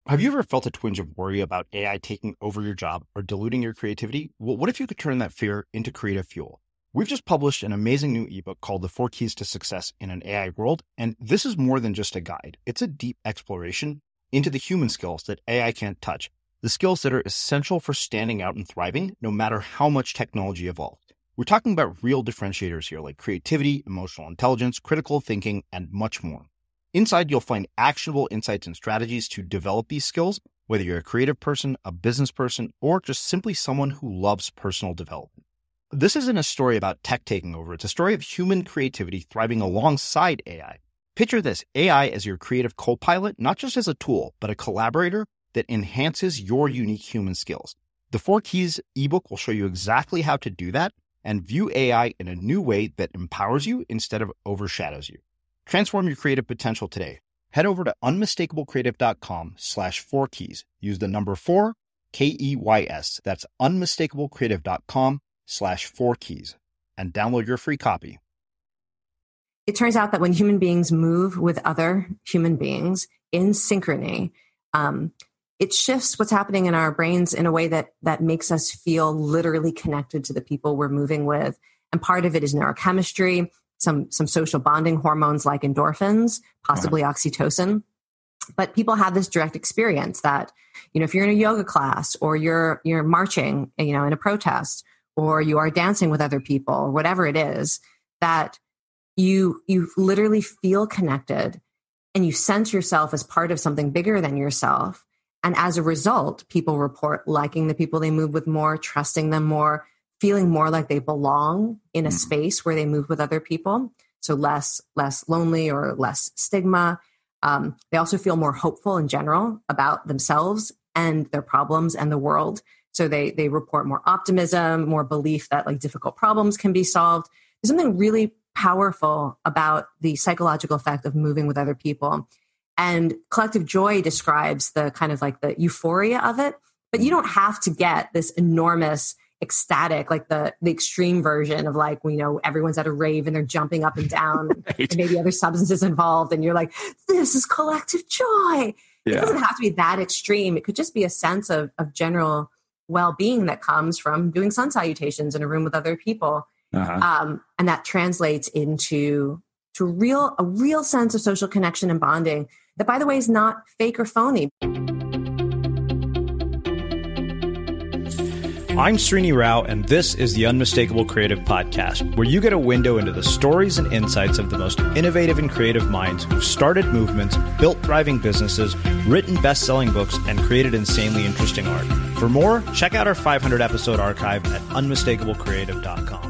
Have you ever felt a twinge of worry about AI taking over your job or diluting your creativity? Well, what if you could turn that fear into creative fuel? We've just published an amazing new ebook called The 4 Keys to Success in an AI World, and this is more than just a guide. It's a deep exploration into the human skills that AI can't touch, the skills that are essential for standing out and thriving, no matter how much technology evolves. We're talking about real differentiators here, like creativity, emotional intelligence, critical thinking, and much more. Inside, you'll find actionable insights and strategies to develop these skills, whether you're a creative person, a business person, or just simply someone who loves personal development. This isn't a story about tech taking over. It's a story of human creativity thriving alongside AI. Picture this, AI as your creative co-pilot, not just as a tool, but a collaborator that enhances your unique human skills. The 4 Keys ebook will show you exactly how to do that and view AI in a new way that empowers you instead of overshadows you. Transform your creative potential today. Head over to unmistakablecreative.com/4keys. Use the number 4, KEYS. That's unmistakablecreative.com/4keys and download your free copy. It turns out that when human beings move with other human beings in synchrony, it shifts what's happening in our brains in a way that makes us feel literally connected to the people we're moving with. And part of it is neurochemistry, some social bonding hormones like endorphins, possibly oxytocin. But people have this direct experience that, if you're in a yoga class or you're marching, in a protest, or you are dancing with other people, or whatever it is, that you literally feel connected and you sense yourself as part of something bigger than yourself. And as a result, people report liking the people they move with more, trusting them more, feeling more like they belong in a space where they move with other people. So less lonely or less stigma. They also feel more hopeful in general about themselves and their problems and the world. So they report more optimism, more belief that difficult problems can be solved. There's something really powerful about the psychological effect of moving with other people. And Collective Joy describes the kind of the euphoria of it, but you don't have to get this enormous ecstatic, the extreme version of everyone's at a rave and they're jumping up and down right. And maybe other substances involved and you're like, this is collective joy. Yeah. It doesn't have to be that extreme. It could just be a sense of general well-being that comes from doing sun salutations in a room with other people. And that translates into a real sense of social connection and bonding that, by the way, is not fake or phony. I'm Srini Rao, and this is the Unmistakable Creative Podcast, where you get a window into the stories and insights of the most innovative and creative minds who've started movements, built thriving businesses, written best-selling books, and created insanely interesting art. For more, check out our 500-episode archive at unmistakablecreative.com.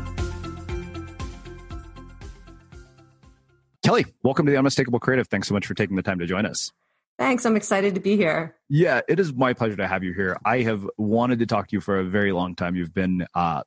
Kelly, welcome to the Unmistakable Creative. Thanks so much for taking the time to join us. Thanks. I'm excited to be here. Yeah, it is my pleasure to have you here. I have wanted to talk to you for a very long time. You've been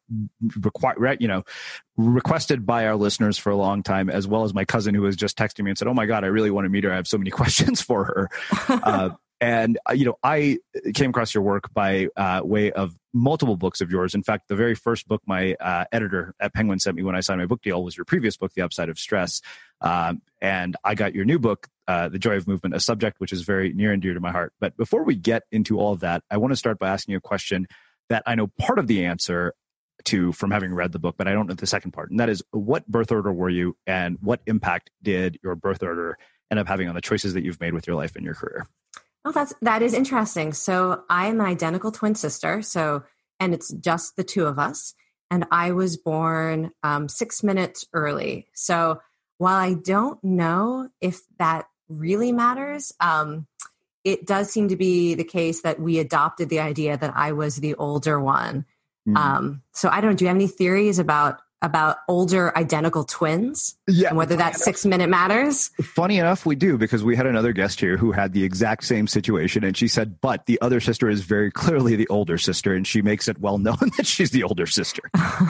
requested by our listeners for a long time, as well as my cousin who was just texting me and said, "Oh my God, I really want to meet her. I have so many questions for her." And I came across your work by way of multiple books of yours. In fact, the very first book my editor at Penguin sent me when I signed my book deal was your previous book, The Upside of Stress. And I got your new book, The Joy of Movement, a subject which is very near and dear to my heart. But before we get into all of that, I want to start by asking you a question that I know part of the answer to from having read the book, but I don't know the second part. And that is, what birth order were you, and what impact did your birth order end up having on the choices that you've made with your life and your career? Oh, that is interesting. So I'm an identical twin sister. And it's just the two of us. And I was born 6 minutes early. So while I don't know if that really matters, it does seem to be the case that we adopted the idea that I was the older one. So I don't know. Do you have any theories about older identical twins? Yeah. And whether that 6 minute matters? Funny enough, we do, because we had another guest here who had the exact same situation. And she said, but the other sister is very clearly the older sister. And she makes it well known that she's the older sister.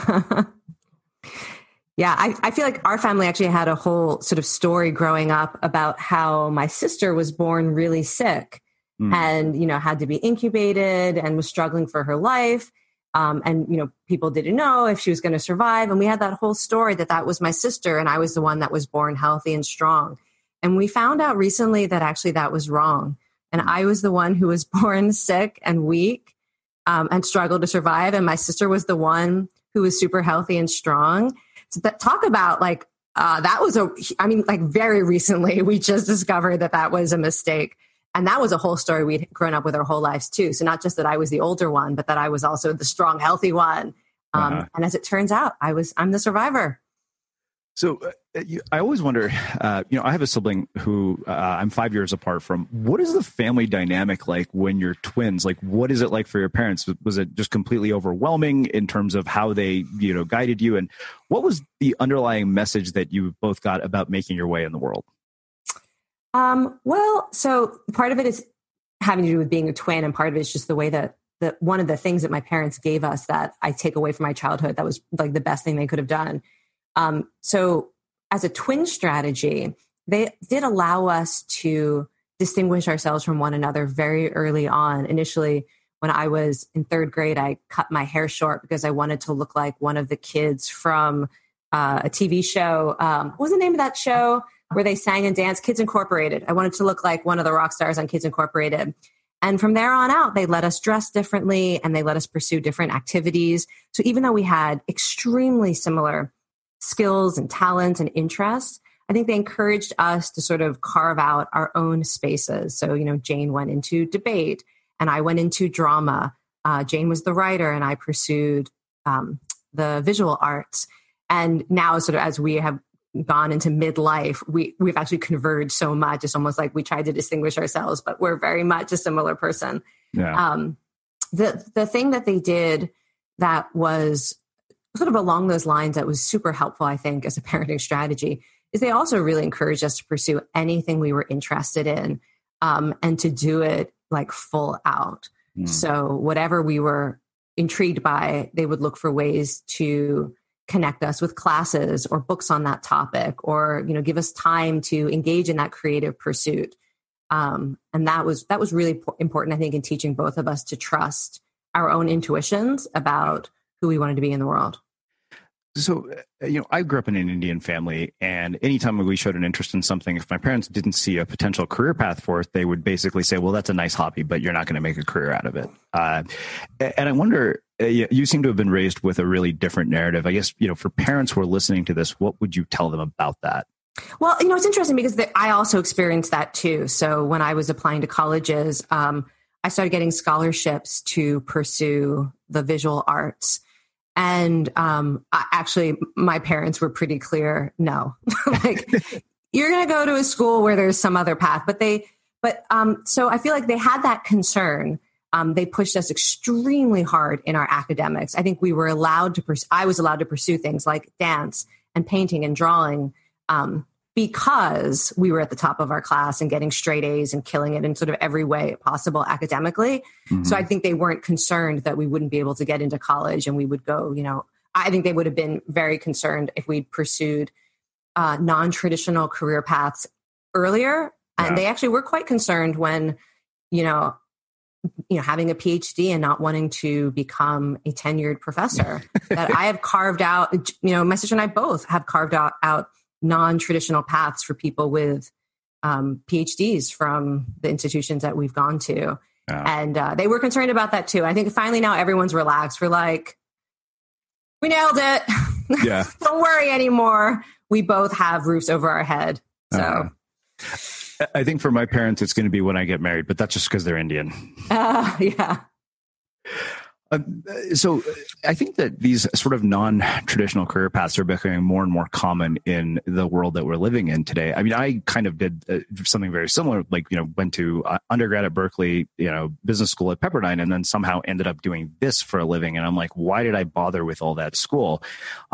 Yeah, I feel like our family actually had a whole sort of story growing up about how my sister was born really sick and, had to be incubated and was struggling for her life. And people didn't know if she was going to survive. And we had that whole story that was my sister and I was the one that was born healthy and strong. And we found out recently that actually that was wrong. And I was the one who was born sick and weak and struggled to survive. And my sister was the one who was super healthy and strong. So talk about like, that was very recently, we just discovered that was a mistake. And that was a whole story we'd grown up with our whole lives too. So not just that I was the older one, but that I was also the strong, healthy one. And as it turns out, I'm the survivor. So I always wonder, I have a sibling who I'm 5 years apart from. What is the family dynamic like when you're twins? Like, what is it like for your parents? Was it just completely overwhelming in terms of how they, guided you? And what was the underlying message that you both got about making your way in the world? Well, so part of it is having to do with being a twin, and part of it is just the way that one of the things that my parents gave us that I take away from my childhood that was like the best thing they could have done. So as a twin strategy, they did allow us to distinguish ourselves from one another very early on. Initially, when I was in third grade, I cut my hair short because I wanted to look like one of the kids from a TV show. What was the name of that show where they sang and danced? Kids Incorporated. I wanted to look like one of the rock stars on Kids Incorporated. And from there on out, they let us dress differently and they let us pursue different activities. So even though we had extremely similar skills and talents and interests, I think they encouraged us to sort of carve out our own spaces. So, Jane went into debate and I went into drama. Jane was the writer and I pursued the visual arts. And now sort of as we have gone into midlife, we've actually converged so much. It's almost like we tried to distinguish ourselves, but we're very much a similar person. Yeah. The thing that they did that was sort of along those lines that was super helpful, I think, as a parenting strategy, is they also really encouraged us to pursue anything we were interested in and to do it like full out. So whatever we were intrigued by, they would look for ways to connect us with classes or books on that topic, or give us time to engage in that creative pursuit. And that was really important, I think, in teaching both of us to trust our own intuitions about who we wanted to be in the world. So, I grew up in an Indian family, and anytime we showed an interest in something, if my parents didn't see a potential career path for it, they would basically say, well, that's a nice hobby, but you're not going to make a career out of it. And I wonder, you seem to have been raised with a really different narrative. I guess, for parents who are listening to this, what would you tell them about that? Well, it's interesting because I also experienced that too. So when I was applying to colleges, I started getting scholarships to pursue the visual arts. And actually, my parents were pretty clear, no, like you're going to go to a school where there's some other path. So I feel like they had that concern. They pushed us extremely hard in our academics. I think I was allowed to pursue things like dance and painting and drawing because we were at the top of our class and getting straight A's and killing it in sort of every way possible academically. Mm-hmm. So I think they weren't concerned that we wouldn't be able to get into college and we would go, I think they would have been very concerned if we'd pursued non-traditional career paths earlier. Yeah. And they actually were quite concerned when, having a PhD and not wanting to become a tenured professor that I have carved out, my sister and I both have carved out non-traditional paths for people with PhDs from the institutions that we've gone to. Yeah. And they were concerned about that too. I think finally now everyone's relaxed. We're like, we nailed it. Yeah. Don't worry anymore. We both have roofs over our head. So I think for my parents, it's going to be when I get married, but that's just because they're Indian. Yeah. So I think that these sort of non-traditional career paths are becoming more and more common in the world that we're living in today. I mean, I kind of did something very similar, like, went to undergrad at Berkeley, business school at Pepperdine, and then somehow ended up doing this for a living. And I'm like, why did I bother with all that school?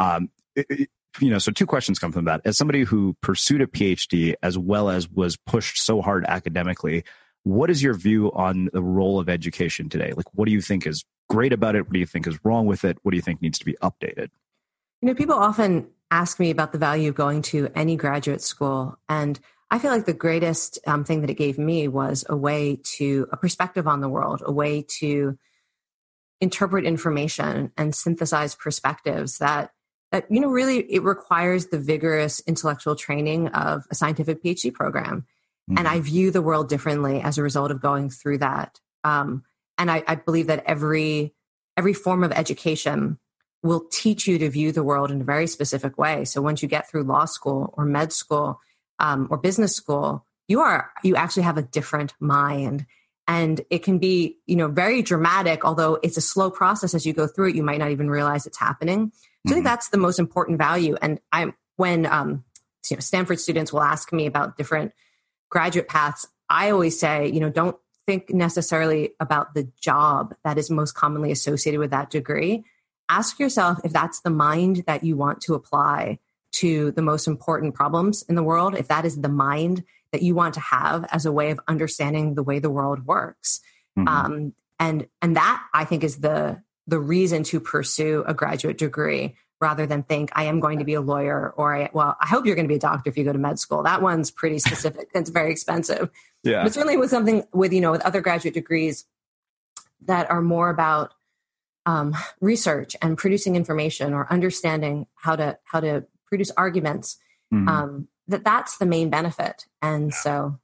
So two questions come from that. As somebody who pursued a PhD as well as was pushed so hard academically, what is your view on the role of education today? Like, what do you think is great about it? What do you think is wrong with it? What do you think needs to be updated? People often ask me about the value of going to any graduate school. And I feel like the greatest thing that it gave me was a perspective on the world, a way to interpret information and synthesize perspectives that really it requires the vigorous intellectual training of a scientific PhD program. And I view the world differently as a result of going through that. And I believe that every form of education will teach you to view the world in a very specific way. So once you get through law school or med school or business school, you actually have a different mind. And it can be, very dramatic, although it's a slow process as you go through it. You might not even realize it's happening. So I think that's the most important value. And when Stanford students will ask me about different graduate paths, I always say, don't think necessarily about the job that is most commonly associated with that degree. Ask yourself if that's the mind that you want to apply to the most important problems in the world, if that is the mind that you want to have as a way of understanding the way the world works. And that, I think, is the reason to pursue a graduate degree, rather than think I am going to be a lawyer, or I hope you're going to be a doctor if you go to med school. That one's pretty specific. It's very expensive. Yeah. But certainly with something with other graduate degrees that are more about research and producing information or understanding how to produce arguments, that's the main benefit. And so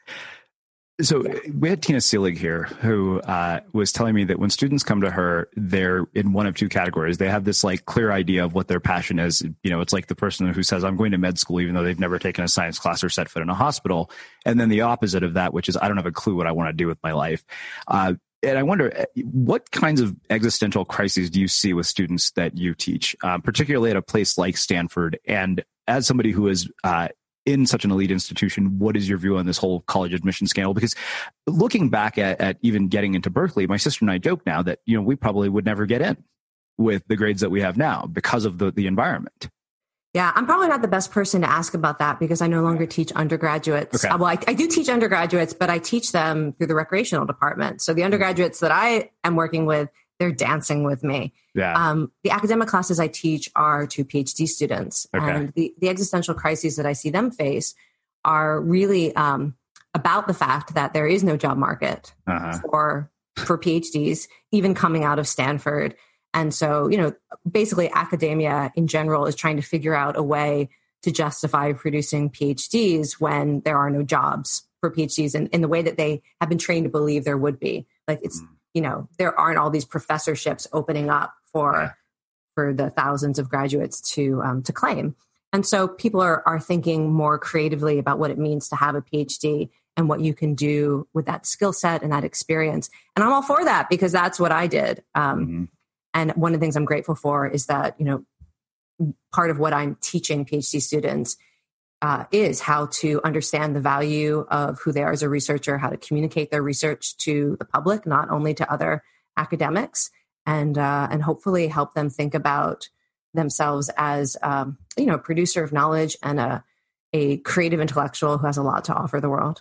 we had Tina Seelig here, who was telling me that when students come to her, they're in one of two categories. They have this clear idea of what their passion is. It's like the person who says, I'm going to med school, even though they've never taken a science class or set foot in a hospital. And then the opposite of that, which is, I don't have a clue what I want to do with my life. And I wonder, what kinds of existential crises do you see with students that you teach, particularly at a place like Stanford? And as somebody who is in such an elite institution, what is your view on this whole college admission scandal? Because looking back at even getting into Berkeley, my sister and I joke now that, we probably would never get in with the grades that we have now because of the environment. Yeah, I'm probably not the best person to ask about that because I no longer teach undergraduates. Okay. Well, I do teach undergraduates, but I teach them through the recreational department. So the undergraduates that I am working with, they're dancing with me. Yeah. The academic classes I teach are to PhD students. Okay. And the existential crises that I see them face are really about the fact that there is no job market for PhDs, even coming out of Stanford. And so, basically academia in general is trying to figure out a way to justify producing PhDs when there are no jobs for PhDs in the way that they have been trained to believe there would be. There aren't all these professorships opening up for the thousands of graduates to claim. And so people are thinking more creatively about what it means to have a PhD and what you can do with that skill set and that experience. And I'm all for that because that's what I did. And one of the things I'm grateful for is that, part of what I'm teaching PhD students is how to understand the value of who they are as a researcher, how to communicate their research to the public, not only to other academics, and hopefully help them think about themselves as a producer of knowledge and a creative intellectual who has a lot to offer the world.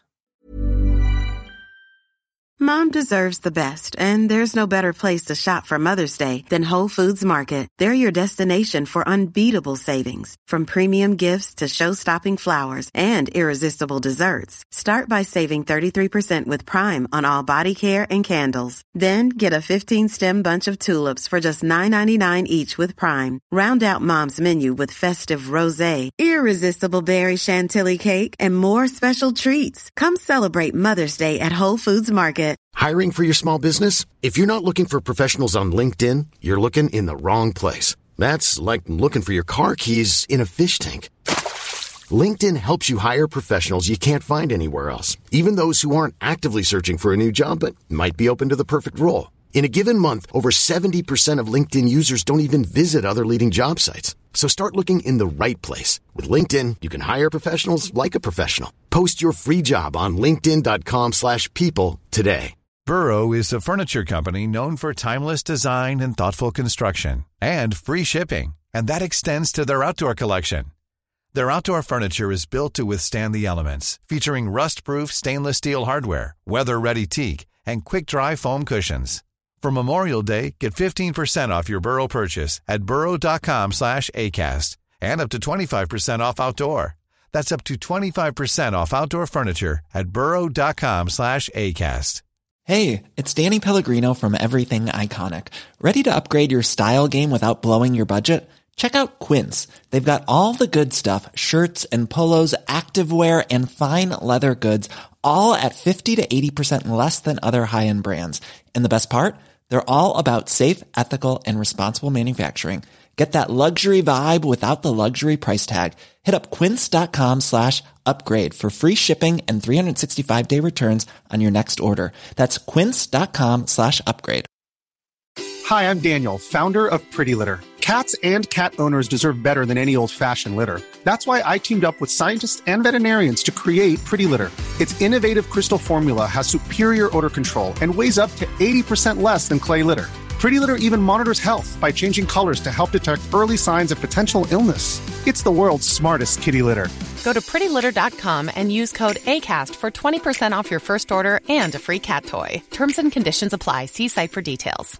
Mom deserves the best, and there's no better place to shop for Mother's Day than Whole Foods Market. They're your destination for unbeatable savings, from premium gifts to show-stopping flowers and irresistible desserts. Start by saving 33% with Prime on all body care and candles. Then get a 15-stem bunch of tulips for just $9.99 each with Prime. Round out Mom's menu with festive rosé, irresistible berry chantilly cake, and more special treats. Come celebrate Mother's Day at Whole Foods Market. Hiring for your small business? If you're not looking for professionals on LinkedIn, you're looking in the wrong place. That's like looking for your car keys in a fish tank. LinkedIn helps you hire professionals you can't find anywhere else, even those who aren't actively searching for a new job but might be open to the perfect role. In a given month, over 70% of LinkedIn users don't even visit other leading job sites. So start looking in the right place. With LinkedIn, you can hire professionals like a professional. Post your free job on linkedin.com/people today. Burrow is a furniture company known for timeless design and thoughtful construction and free shipping. And that extends to their outdoor collection. Their outdoor furniture is built to withstand the elements, featuring rust-proof stainless steel hardware, weather-ready teak, and quick-dry foam cushions. For Memorial Day, get 15% off your Burrow purchase at burrow.com/ACAST and up to 25% off outdoor. That's up to 25% off outdoor furniture at burrow.com/ACAST. Hey, it's Danny Pellegrino from Everything Iconic. Ready to upgrade your style game without blowing your budget? Check out Quince. They've got all the good stuff, shirts and polos, activewear, and fine leather goods, all at 50 to 80% less than other high-end brands. And the best part? They're all about safe, ethical, and responsible manufacturing. Get that luxury vibe without the luxury price tag. Hit up quince.com/upgrade for free shipping and 365-day returns on your next order. That's quince.com/upgrade. Hi, I'm Daniel, founder of Pretty Litter. Cats and cat owners deserve better than any old-fashioned litter. That's why I teamed up with scientists and veterinarians to create Pretty Litter. Its innovative crystal formula has superior odor control and weighs up to 80% less than clay litter. Pretty Litter even monitors health by changing colors to help detect early signs of potential illness. It's the world's smartest kitty litter. Go to prettylitter.com and use code ACAST for 20% off your first order and a free cat toy. Terms and conditions apply. See site for details.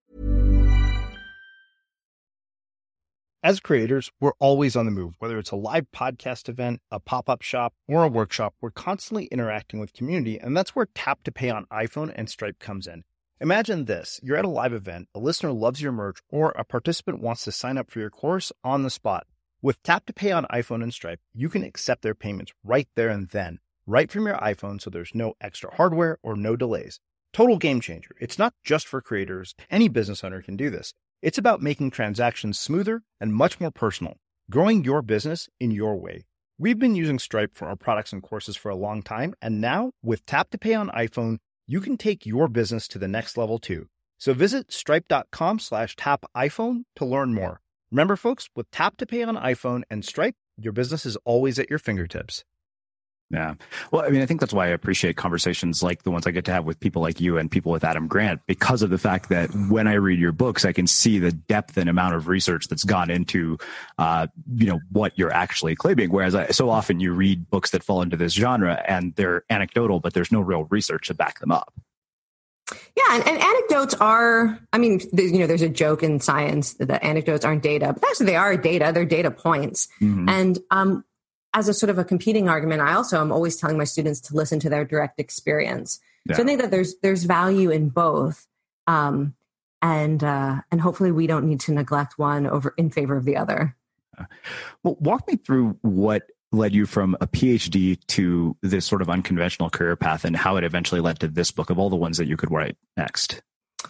As creators, we're always on the move. Whether it's a live podcast event, a pop-up shop, or a workshop, we're constantly interacting with community, and that's where Tap to Pay on iPhone and Stripe comes in. Imagine this. You're at a live event, a listener loves your merch, or a participant wants to sign up for your course on the spot. With Tap to Pay on iPhone and Stripe, you can accept their payments right there and then, right from your iPhone, so there's no extra hardware or no delays. Total game changer. It's not just for creators. Any business owner can do this. It's about making transactions smoother and much more personal, growing your business in your way. We've been using Stripe for our products and courses for a long time, and now with Tap to Pay on iPhone, you can take your business to the next level too. So visit stripe.com/tapiphone to learn more. Remember, folks, with Tap to Pay on iPhone and Stripe, your business is always at your fingertips. Yeah. Well, I mean, I think that's why I appreciate conversations like the ones I get to have with people like you and people with Adam Grant, because of the fact that when I read your books, I can see the depth and amount of research that's gone into, what you're actually claiming. Whereas so often you read books that fall into this genre and they're anecdotal, but there's no real research to back them up. Yeah, and anecdotes are, I mean, there's a joke in science that anecdotes aren't data, but actually they are data. They're data points. Mm-hmm. And, as a sort of a competing argument, I also am always telling my students to listen to their direct experience. Yeah. So I think that there's value in both, and hopefully we don't need to neglect one in favor of the other. Well, walk me through what led you from a PhD to this sort of unconventional career path, and how it eventually led to this book of all the ones that you could write next.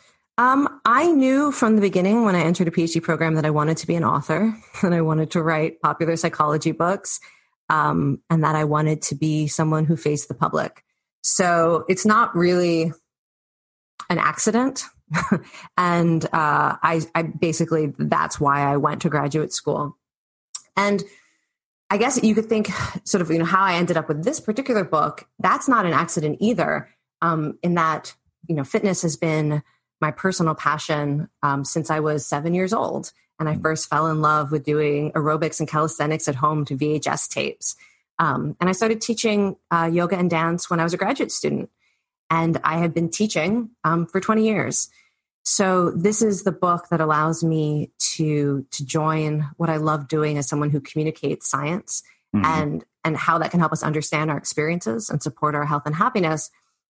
I knew from the beginning when I entered a PhD program that I wanted to be an author, and I wanted to write popular psychology books. And that I wanted to be someone who faced the public. So it's not really an accident. And I basically, that's why I went to graduate school. And I guess you could think sort of, how I ended up with this particular book, that's not an accident either, in that, fitness has been my personal passion since I was 7 years old. And I first fell in love with doing aerobics and calisthenics at home to VHS tapes. And I started teaching yoga and dance when I was a graduate student. And I had been teaching for 20 years. So this is the book that allows me to join what I love doing as someone who communicates science, mm-hmm. and how that can help us understand our experiences and support our health and happiness,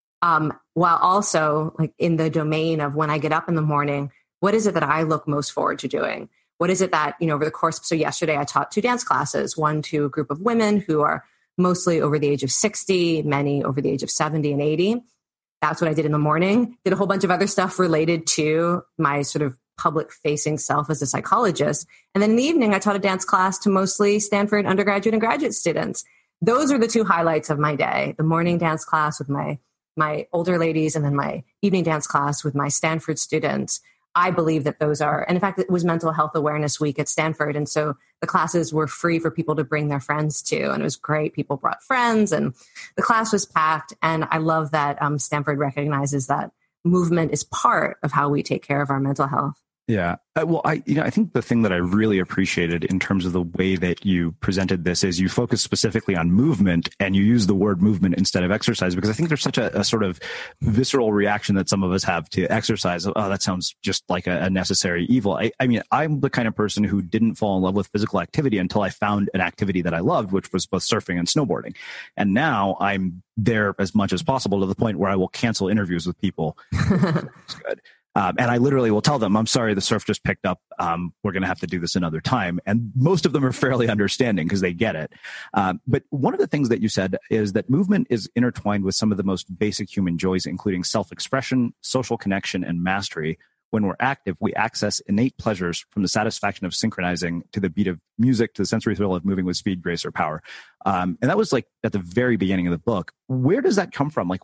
while also like in the domain of when I get up in the morning, what is it that I look most forward to doing? What is it that, over the course, so yesterday I taught 2 dance classes, one to a group of women who are mostly over the age of 60, many over the age of 70 and 80. That's what I did in the morning. Did a whole bunch of other stuff related to my sort of public-facing self as a psychologist. And then in the evening, I taught a dance class to mostly Stanford undergraduate and graduate students. Those are the 2 highlights of my day, the morning dance class with my older ladies, and then my evening dance class with my Stanford students. I believe that those are, and in fact, it was Mental Health Awareness Week at Stanford. And so the classes were free for people to bring their friends to. And it was great. People brought friends and the class was packed. And I love that Stanford recognizes that movement is part of how we take care of our mental health. Yeah. Well, I think the thing that I really appreciated in terms of the way that you presented this is you focus specifically on movement, and you use the word movement instead of exercise, because I think there's such a sort of visceral reaction that some of us have to exercise. Oh, that sounds just like a necessary evil. I mean, I'm the kind of person who didn't fall in love with physical activity until I found an activity that I loved, which was both surfing and snowboarding. And now I'm there as much as possible, to the point where I will cancel interviews with people. It's good. And I literally will tell them, I'm sorry, the surf just picked up. We're going to have to do this another time. And most of them are fairly understanding because they get it. But one of the things that you said is that movement is intertwined with some of the most basic human joys, including self-expression, social connection, and mastery. When we're active, we access innate pleasures from the satisfaction of synchronizing to the beat of music, to the sensory thrill of moving with speed, grace, or power. And that was like at the very beginning of the book. Where does that come from? Like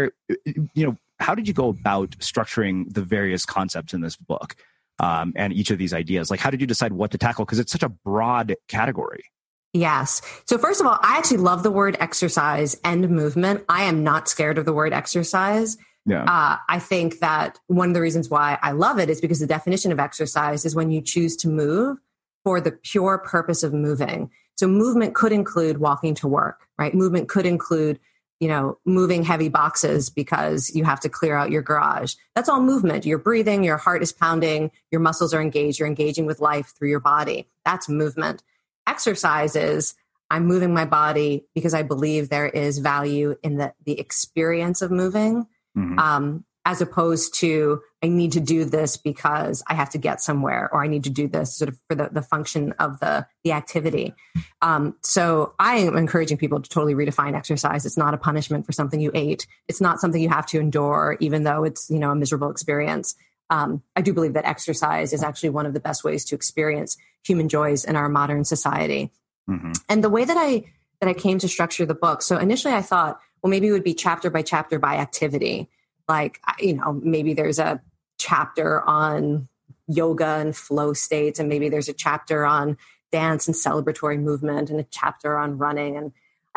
how did you go about structuring the various concepts in this book and each of these ideas? Like, how did you decide what to tackle? Because it's such a broad category. Yes. So first of all, I actually love the word exercise and movement. I am not scared of the word exercise. Yeah. I think that one of the reasons why I love it is because the definition of exercise is when you choose to move for the pure purpose of moving. So movement could include walking to work, right? Movement could include, moving heavy boxes because you have to clear out your garage. That's all movement. You're breathing, your heart is pounding, your muscles are engaged, you're engaging with life through your body. That's movement. Exercise is I'm moving my body because I believe there is value in the experience of moving. Mm-hmm. As opposed to I need to do this because I have to get somewhere, or I need to do this sort of for the function of the activity. So I am encouraging people to totally redefine exercise. It's not a punishment for something you ate. It's not something you have to endure, even though it's, a miserable experience. I do believe that exercise is actually one of the best ways to experience human joys in our modern society. Mm-hmm. And the way that I came to structure the book. So initially I thought, well, maybe it would be chapter by chapter by activity. Like, maybe there's a chapter on yoga and flow states, and maybe there's a chapter on dance and celebratory movement, and a chapter on running. And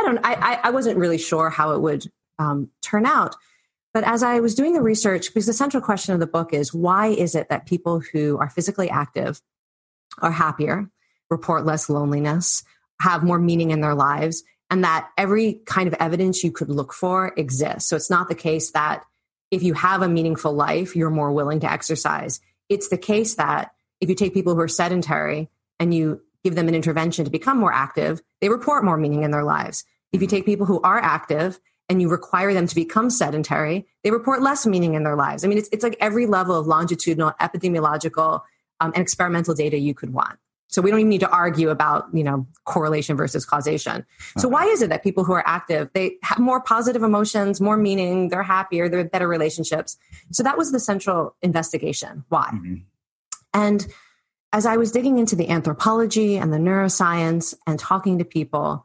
I wasn't really sure how it would turn out. But as I was doing the research, because the central question of the book is, why is it that people who are physically active are happier, report less loneliness, have more meaning in their lives, and that every kind of evidence you could look for exists? So it's not the case that if you have a meaningful life, you're more willing to exercise. It's the case that if you take people who are sedentary and you give them an intervention to become more active, they report more meaning in their lives. If you take people who are active and you require them to become sedentary, they report less meaning in their lives. I mean, it's like every level of longitudinal, epidemiological, and experimental data you could want. So we don't even need to argue about, correlation versus causation. So why is it that people who are active, they have more positive emotions, more meaning, they're happier, they're better relationships? So that was the central investigation. Why? Mm-hmm. And as I was digging into the anthropology and the neuroscience and talking to people,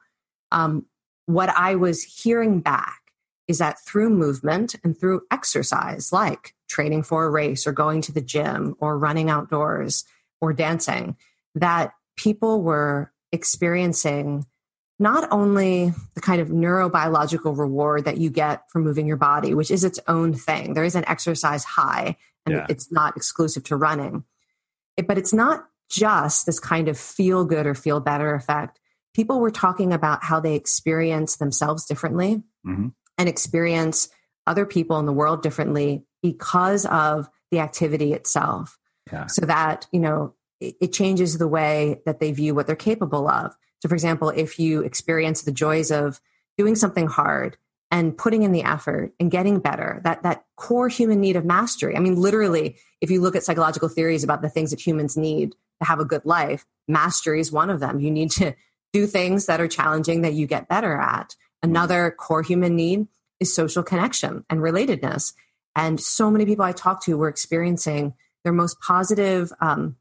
what I was hearing back is that through movement and through exercise, like training for a race or going to the gym or running outdoors or dancing, that people were experiencing not only the kind of neurobiological reward that you get from moving your body, which is its own thing. There is an exercise high, and it's not exclusive to running. But it's not just this kind of feel good or feel better effect. People were talking about how they experience themselves differently and experience other people in the world differently because of the activity itself. Yeah. So that, it changes the way that they view what they're capable of. So for example, if you experience the joys of doing something hard and putting in the effort and getting better, that core human need of mastery. I mean, literally, if you look at psychological theories about the things that humans need to have a good life, mastery is one of them. You need to do things that are challenging that you get better at. Another core human need is social connection and relatedness. And so many people I talk to were experiencing their most positive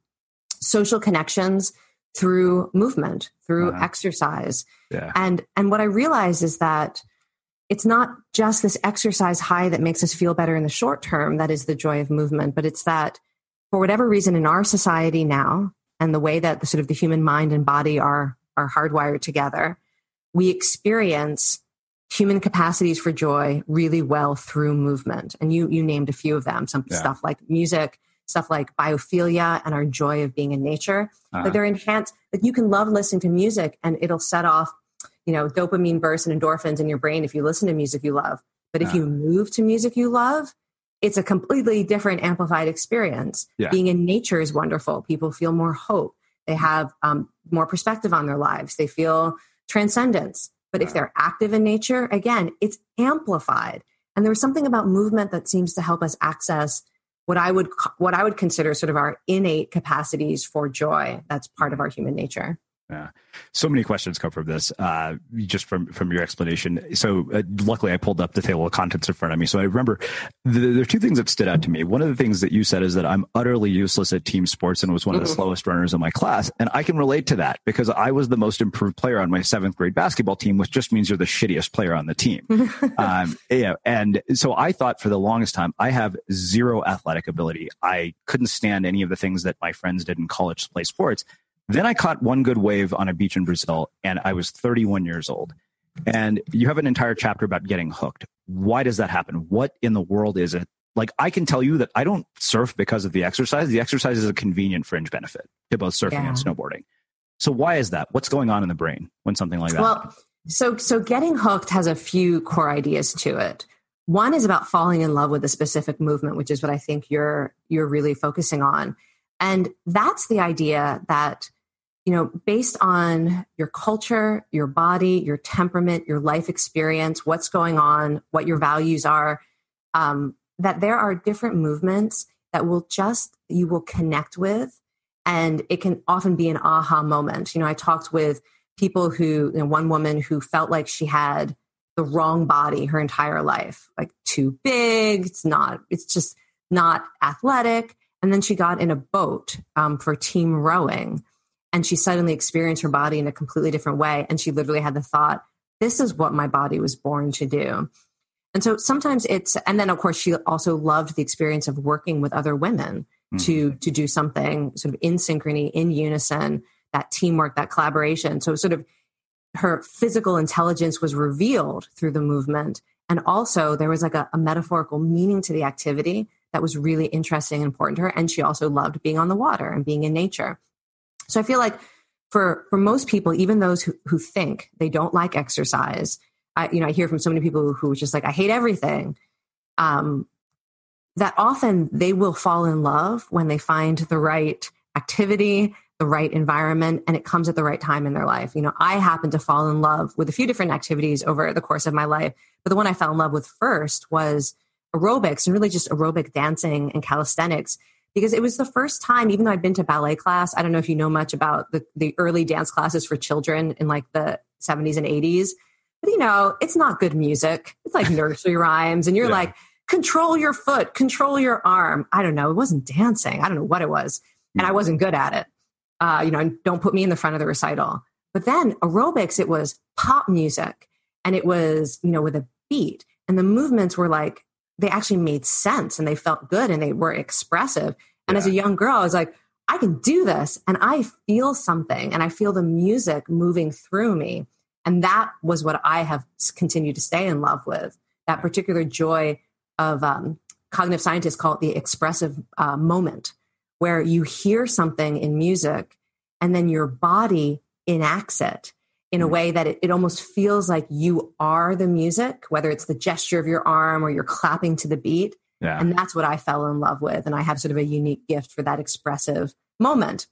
social connections through movement, through exercise. Yeah. And what I realized is that it's not just this exercise high that makes us feel better in the short term, that is the joy of movement, but it's that for whatever reason in our society now, and the way that the sort of the human mind and body are hardwired together, we experience human capacities for joy really well through movement. And you named a few of them, stuff like music, stuff like biophilia and our joy of being in nature. But they're enhanced. Like you can love listening to music and it'll set off, dopamine bursts and endorphins in your brain if you listen to music you love. But if you move to music you love, it's a completely different amplified experience. Yeah. Being in nature is wonderful. People feel more hope. They have more perspective on their lives. They feel transcendence. But if they're active in nature, again, it's amplified. And there's something about movement that seems to help us access what I would consider sort of our innate capacities for joy. That's part of our human nature. Yeah. So many questions come from this, just from your explanation. So luckily I pulled up the table of contents in front of me. So I remember there are two things that stood out to me. One of the things that you said is that I'm utterly useless at team sports and was one of the slowest runners in my class. And I can relate to that because I was the most improved player on my 7th grade basketball team, which just means you're the shittiest player on the team. And so I thought for the longest time, I have zero athletic ability. I couldn't stand any of the things that my friends did in college to play sports. Then I caught one good wave on a beach in Brazil, and I was 31 years old. And you have an entire chapter about getting hooked. Why does that happen? What in the world is it? Like, I can tell you that I don't surf because of the exercise. The exercise is a convenient fringe benefit to both surfing and snowboarding. So why is that? What's going on in the brain when something like that happens? So getting hooked has a few core ideas to it. One is about falling in love with a specific movement, which is what I think you're really focusing on. And that's the idea that, you know, based on your culture, your body, your temperament, your life experience, what's going on, what your values are, that there are different movements that you will connect with. And it can often be an aha moment. You know, I talked with people who, one woman who felt like she had the wrong body her entire life, like too big. It's just not athletic. And then she got in a boat for team rowing. And she suddenly experienced her body in a completely different way. And she literally had the thought, this is what my body was born to do. And so sometimes and then of course she also loved the experience of working with other women to do something sort of in synchrony, in unison, that teamwork, that collaboration. So sort of her physical intelligence was revealed through the movement. And also there was like a metaphorical meaning to the activity that was really interesting and important to her. And she also loved being on the water and being in nature. So I feel like for most people, even those who think they don't like exercise, I hear from so many people who are just like, I hate everything, that often they will fall in love when they find the right activity, the right environment, and it comes at the right time in their life. You know, I happened to fall in love with a few different activities over the course of my life, but the one I fell in love with first was aerobics, and really just aerobic dancing and calisthenics. Because it was the first time, even though I'd been to ballet class, I don't know if you know much about the early dance classes for children in like the 70s and 80s, but it's not good music. It's like nursery rhymes and you're like, control your foot, control your arm. I don't know. It wasn't dancing. I don't know what it was. And I wasn't good at it. And don't put me in the front of the recital. But then aerobics, it was pop music and it was, with a beat, and the movements were like, they actually made sense and they felt good and they were expressive. And as a young girl, I was like, I can do this. And I feel something and I feel the music moving through me. And that was what I have continued to stay in love with, that particular joy of cognitive scientists call it the expressive moment, where you hear something in music and then your body enacts it in a way that it almost feels like you are the music, whether it's the gesture of your arm or you're clapping to the beat. Yeah. And that's what I fell in love with. And I have sort of a unique gift for that expressive moment.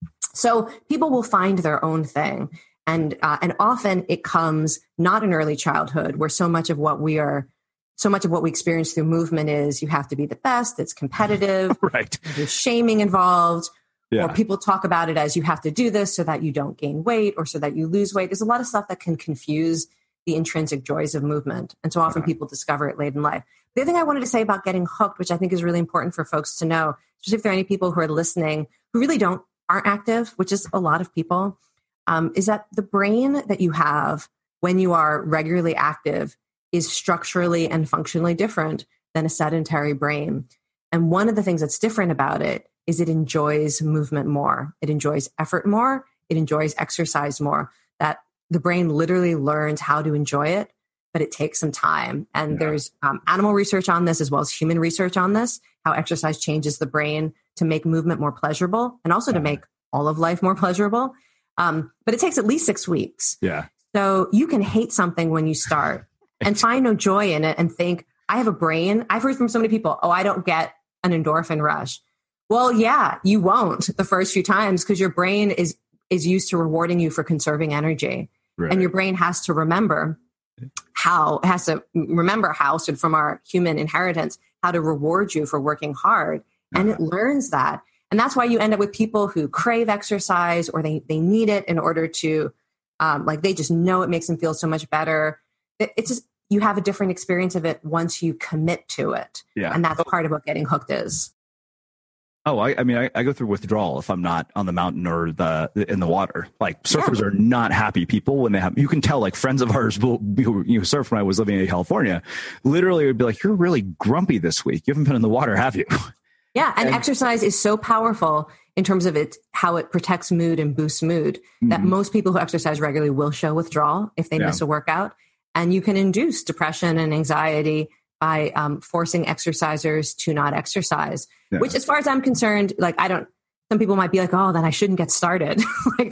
So people will find their own thing. And often it comes not in early childhood, where so much of what we experience through movement is you have to be the best. It's competitive. Right. There's shaming involved. Yeah. Or people talk about it as you have to do this so that you don't gain weight or so that you lose weight. There's a lot of stuff that can confuse the intrinsic joys of movement. And so often people discover it late in life. The other thing I wanted to say about getting hooked, which I think is really important for folks to know, especially if there are any people who are listening who really aren't active, which is a lot of people, is that the brain that you have when you are regularly active is structurally and functionally different than a sedentary brain. And one of the things that's different about it is it enjoys movement more. It enjoys effort more. It enjoys exercise more. That the brain literally learns how to enjoy it, but it takes some time. And there's animal research on this as well as human research on this, how exercise changes the brain to make movement more pleasurable and also to make all of life more pleasurable. But it takes at least 6 weeks. Yeah. So you can hate something when you start and find no joy in it and think, I have a brain. I've heard from so many people, I don't get an endorphin rush. Well, yeah, you won't the first few times because your brain is used to rewarding you for conserving energy. Right. And your brain has to remember how it has to remember how, so from our human inheritance, how to reward you for working hard. And it learns that. And that's why you end up with people who crave exercise, or they need it in order to, they just know it makes them feel so much better. It's just, you have a different experience of it once you commit to it. Yeah. And that's part of what getting hooked is. Oh, I mean, I go through withdrawal if I'm not on the mountain or in the water. Like, surfers are not happy people when they have, you can tell, like, friends of ours who surf when I was living in California, literally would be like, you're really grumpy this week. You haven't been in the water, have you? Yeah. And exercise is so powerful in terms of how it protects mood and boosts mood, that most people who exercise regularly will show withdrawal if they miss a workout. And you can induce depression and anxiety by forcing exercisers to not exercise, which, as far as I'm concerned, some people might be like, oh, then I shouldn't get started.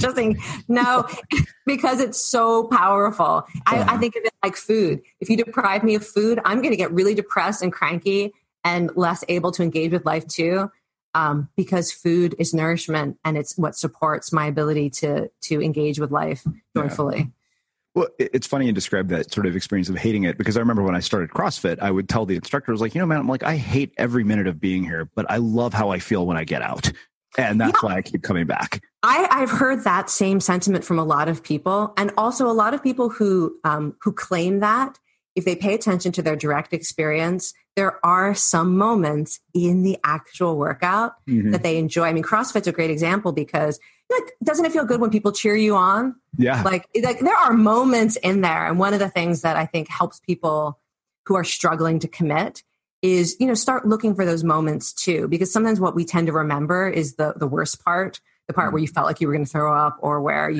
No, because it's so powerful. I think of it like food. If you deprive me of food, I'm going to get really depressed and cranky and less able to engage with life too, because food is nourishment, and it's what supports my ability to engage with life joyfully. Yeah. Well, it's funny you describe that sort of experience of hating it, because I remember when I started CrossFit, I would tell the instructor, I was like, man, I'm like, I hate every minute of being here, but I love how I feel when I get out. And that's why I keep coming back. I've heard that same sentiment from a lot of people, and also a lot of people who claim that if they pay attention to their direct experience, there are some moments in the actual workout that they enjoy. I mean, CrossFit's a great example because doesn't it feel good when people cheer you on? Yeah. Like there are moments in there. And one of the things that I think helps people who are struggling to commit is, start looking for those moments too, because sometimes what we tend to remember is the worst part, the part where you felt like you were going to throw up, or where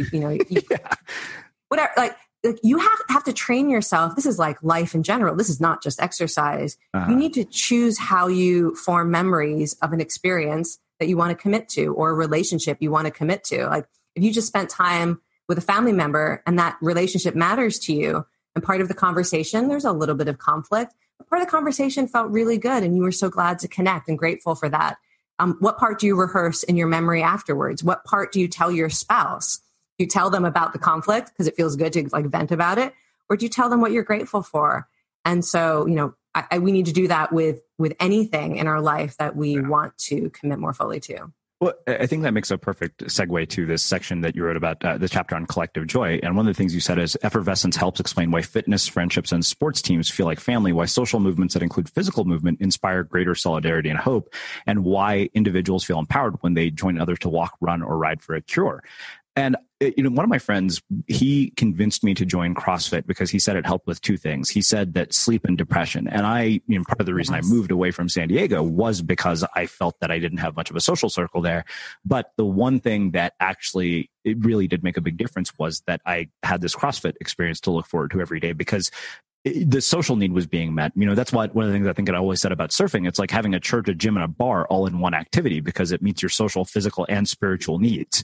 whatever, you have to train yourself. This is like life in general. This is not just exercise. You need to choose how you form memories of an experience that you want to commit to, or a relationship you want to commit to. Like, if you just spent time with a family member and that relationship matters to you, and part of the conversation, there's a little bit of conflict, but part of the conversation felt really good and you were so glad to connect and grateful for that. What part do you rehearse in your memory afterwards? What part do you tell your spouse? Do you tell them about the conflict because it feels good to vent about it? Or do you tell them what you're grateful for? And so, we need to do that with anything in our life that we want to commit more fully to. Well, I think that makes a perfect segue to this section that you wrote about, the chapter on collective joy. And one of the things you said is effervescence helps explain why fitness, friendships, and sports teams feel like family, why social movements that include physical movement inspire greater solidarity and hope, and why individuals feel empowered when they join others to walk, run, or ride for a cure. And one of my friends, he convinced me to join CrossFit because he said it helped with two things. He said that sleep and depression. And part of the reason I moved away from San Diego was because I felt that I didn't have much of a social circle there. But the one thing that actually, it really did make a big difference was that I had this CrossFit experience to look forward to every day, because the social need was being met. That's why one of the things I think I always said about surfing, it's like having a church, a gym, and a bar all in one activity, because it meets your social, physical, and spiritual needs.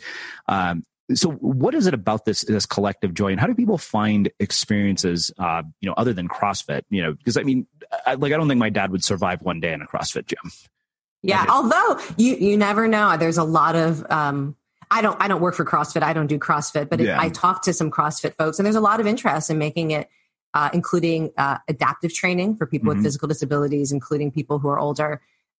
So what is it about this collective joy, and how do people find experiences, other than CrossFit? Because I don't think my dad would survive one day in a CrossFit gym. Yeah. Although you never know. There's a lot of, I don't work for CrossFit. I don't do CrossFit, but I talk to some CrossFit folks, and there's a lot of interest in making it, including adaptive training for people with physical disabilities, including people who are older.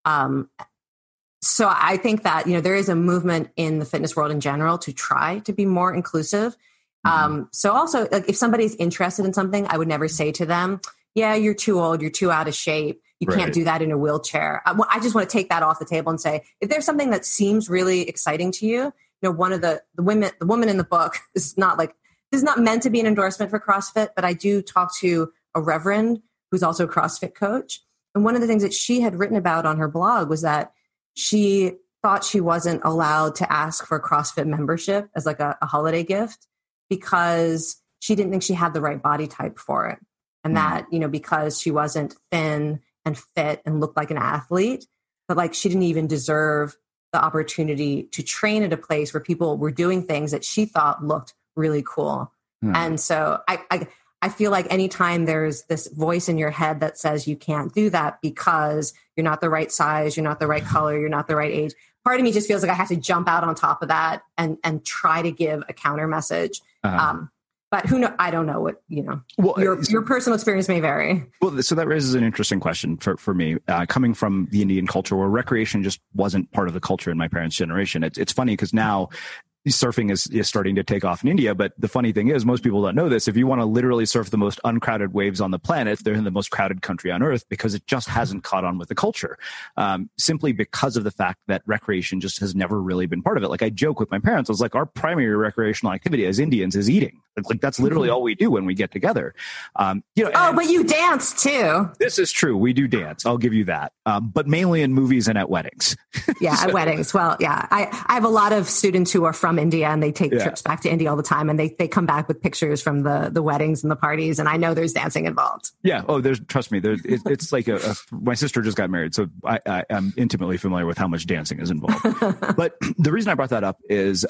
So I think that, there is a movement in the fitness world in general to try to be more inclusive. So also, if somebody's interested in something, I would never say to them, yeah, you're too old, you're too out of shape, you can't do that in a wheelchair. I just want to take that off the table and say, if there's something that seems really exciting to you, one of the woman in the book, this is not meant to be an endorsement for CrossFit, but I do talk to a reverend who's also a CrossFit coach. And one of the things that she had written about on her blog was that she thought she wasn't allowed to ask for a CrossFit membership as like a holiday gift, because she didn't think she had the right body type for it. And that, because she wasn't thin and fit and looked like an athlete, but she didn't even deserve the opportunity to train at a place where people were doing things that she thought looked really cool. And so I feel like anytime there's this voice in your head that says you can't do that because you're not the right size, you're not the right color, you're not the right age, part of me just feels like I have to jump out on top of that and try to give a counter message. But But I don't know what, well, your personal experience may vary. Well, so that raises an interesting question for me, coming from the Indian culture where recreation just wasn't part of the culture in my parents' generation. It's funny because now surfing is starting to take off in India. But the funny thing is, most people don't know this. If you want to literally surf the most uncrowded waves on the planet, they're in the most crowded country on earth because it just hasn't caught on with the culture. Simply because of the fact that recreation just has never really been part of it. Like I joke with my parents, I was like, our primary recreational activity as Indians is eating. Like that's literally all we do when we get together. But you dance too. This is true. We do dance. I'll give you that. But mainly in movies and at weddings. Yeah, at weddings. Well, yeah. I have a lot of students who are from India and they take trips back to India all the time, and they come back with pictures from the weddings and the parties, and I know there's dancing involved. Yeah. Oh, trust me, it's like my sister just got married, so I am intimately familiar with how much dancing is involved. But the reason I brought that up is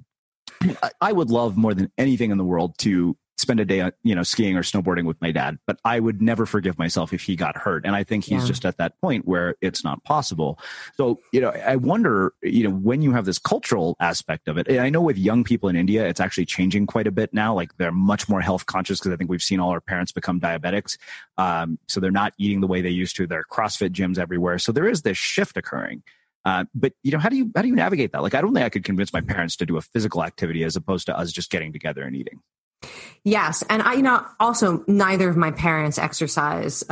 I would love more than anything in the world to spend a day, skiing or snowboarding with my dad, but I would never forgive myself if he got hurt. And I think he's just at that point where it's not possible. So, I wonder, when you have this cultural aspect of it, and I know with young people in India, it's actually changing quite a bit now. Like they're much more health conscious because I think we've seen all our parents become diabetics. So they're not eating the way they used to. There are CrossFit gyms everywhere. So there is this shift occurring. But how do you navigate that? Like, I don't think I could convince my parents to do a physical activity as opposed to us just getting together and eating. Yes. And also neither of my parents exercise.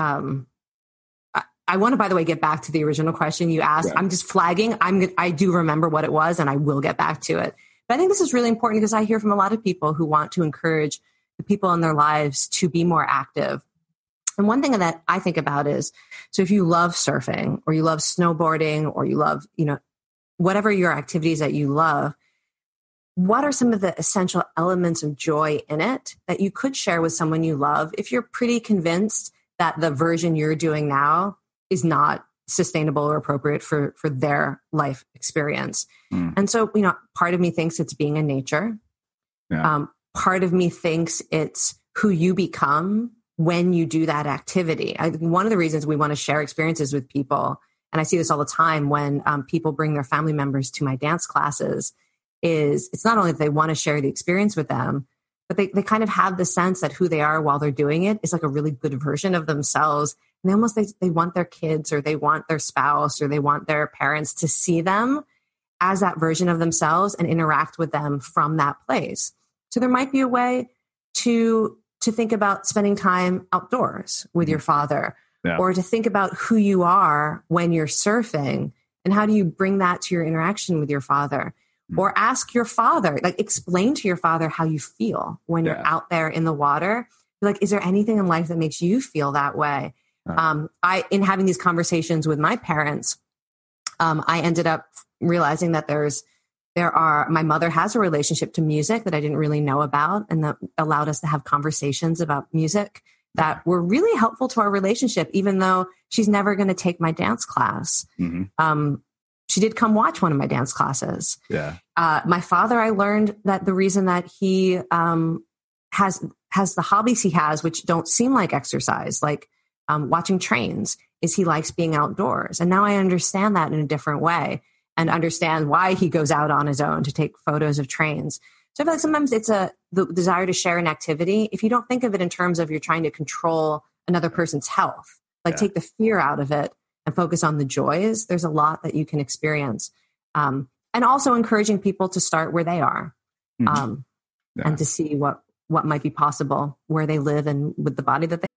I want to, by the way, get back to the original question you asked. Right. I'm just flagging. I do remember what it was and I will get back to it. But I think this is really important because I hear from a lot of people who want to encourage the people in their lives to be more active. And one thing that I think about is, so if you love surfing or you love snowboarding or you love, whatever your activities that you love, what are some of the essential elements of joy in it that you could share with someone you love if you're pretty convinced that the version you're doing now is not sustainable or appropriate for their life experience? And so, part of me thinks it's being in nature. Yeah. Part of me thinks it's who you become when you do that activity. One of the reasons we want to share experiences with people, and I see this all the time when people bring their family members to my dance classes, is it's not only that they want to share the experience with them, but they kind of have the sense that who they are while they're doing it is like a really good version of themselves. And they want their kids or they want their spouse or they want their parents to see them as that version of themselves and interact with them from that place. So there might be a way to think about spending time outdoors with your father, or to think about who you are when you're surfing and how do you bring that to your interaction with your father. Or ask your father, explain to your father how you feel when you're out there in the water. Is there anything in life that makes you feel that way? Right. In having these conversations with my parents, I ended up realizing that my mother has a relationship to music that I didn't really know about, and that allowed us to have conversations about music that were really helpful to our relationship, even though she's never going to take my dance class. Mm-hmm. She did come watch one of my dance classes. Yeah. My father, I learned that the reason that he has the hobbies he has, which don't seem like exercise, like watching trains, is he likes being outdoors. And now I understand that in a different way and understand why he goes out on his own to take photos of trains. So I feel like sometimes it's the desire to share an activity. If you don't think of it in terms of you're trying to control another person's health, take the fear out of it and focus on the joys, there's a lot that you can experience. And also encouraging people to start where they are and to see what might be possible where they live and with the body that they.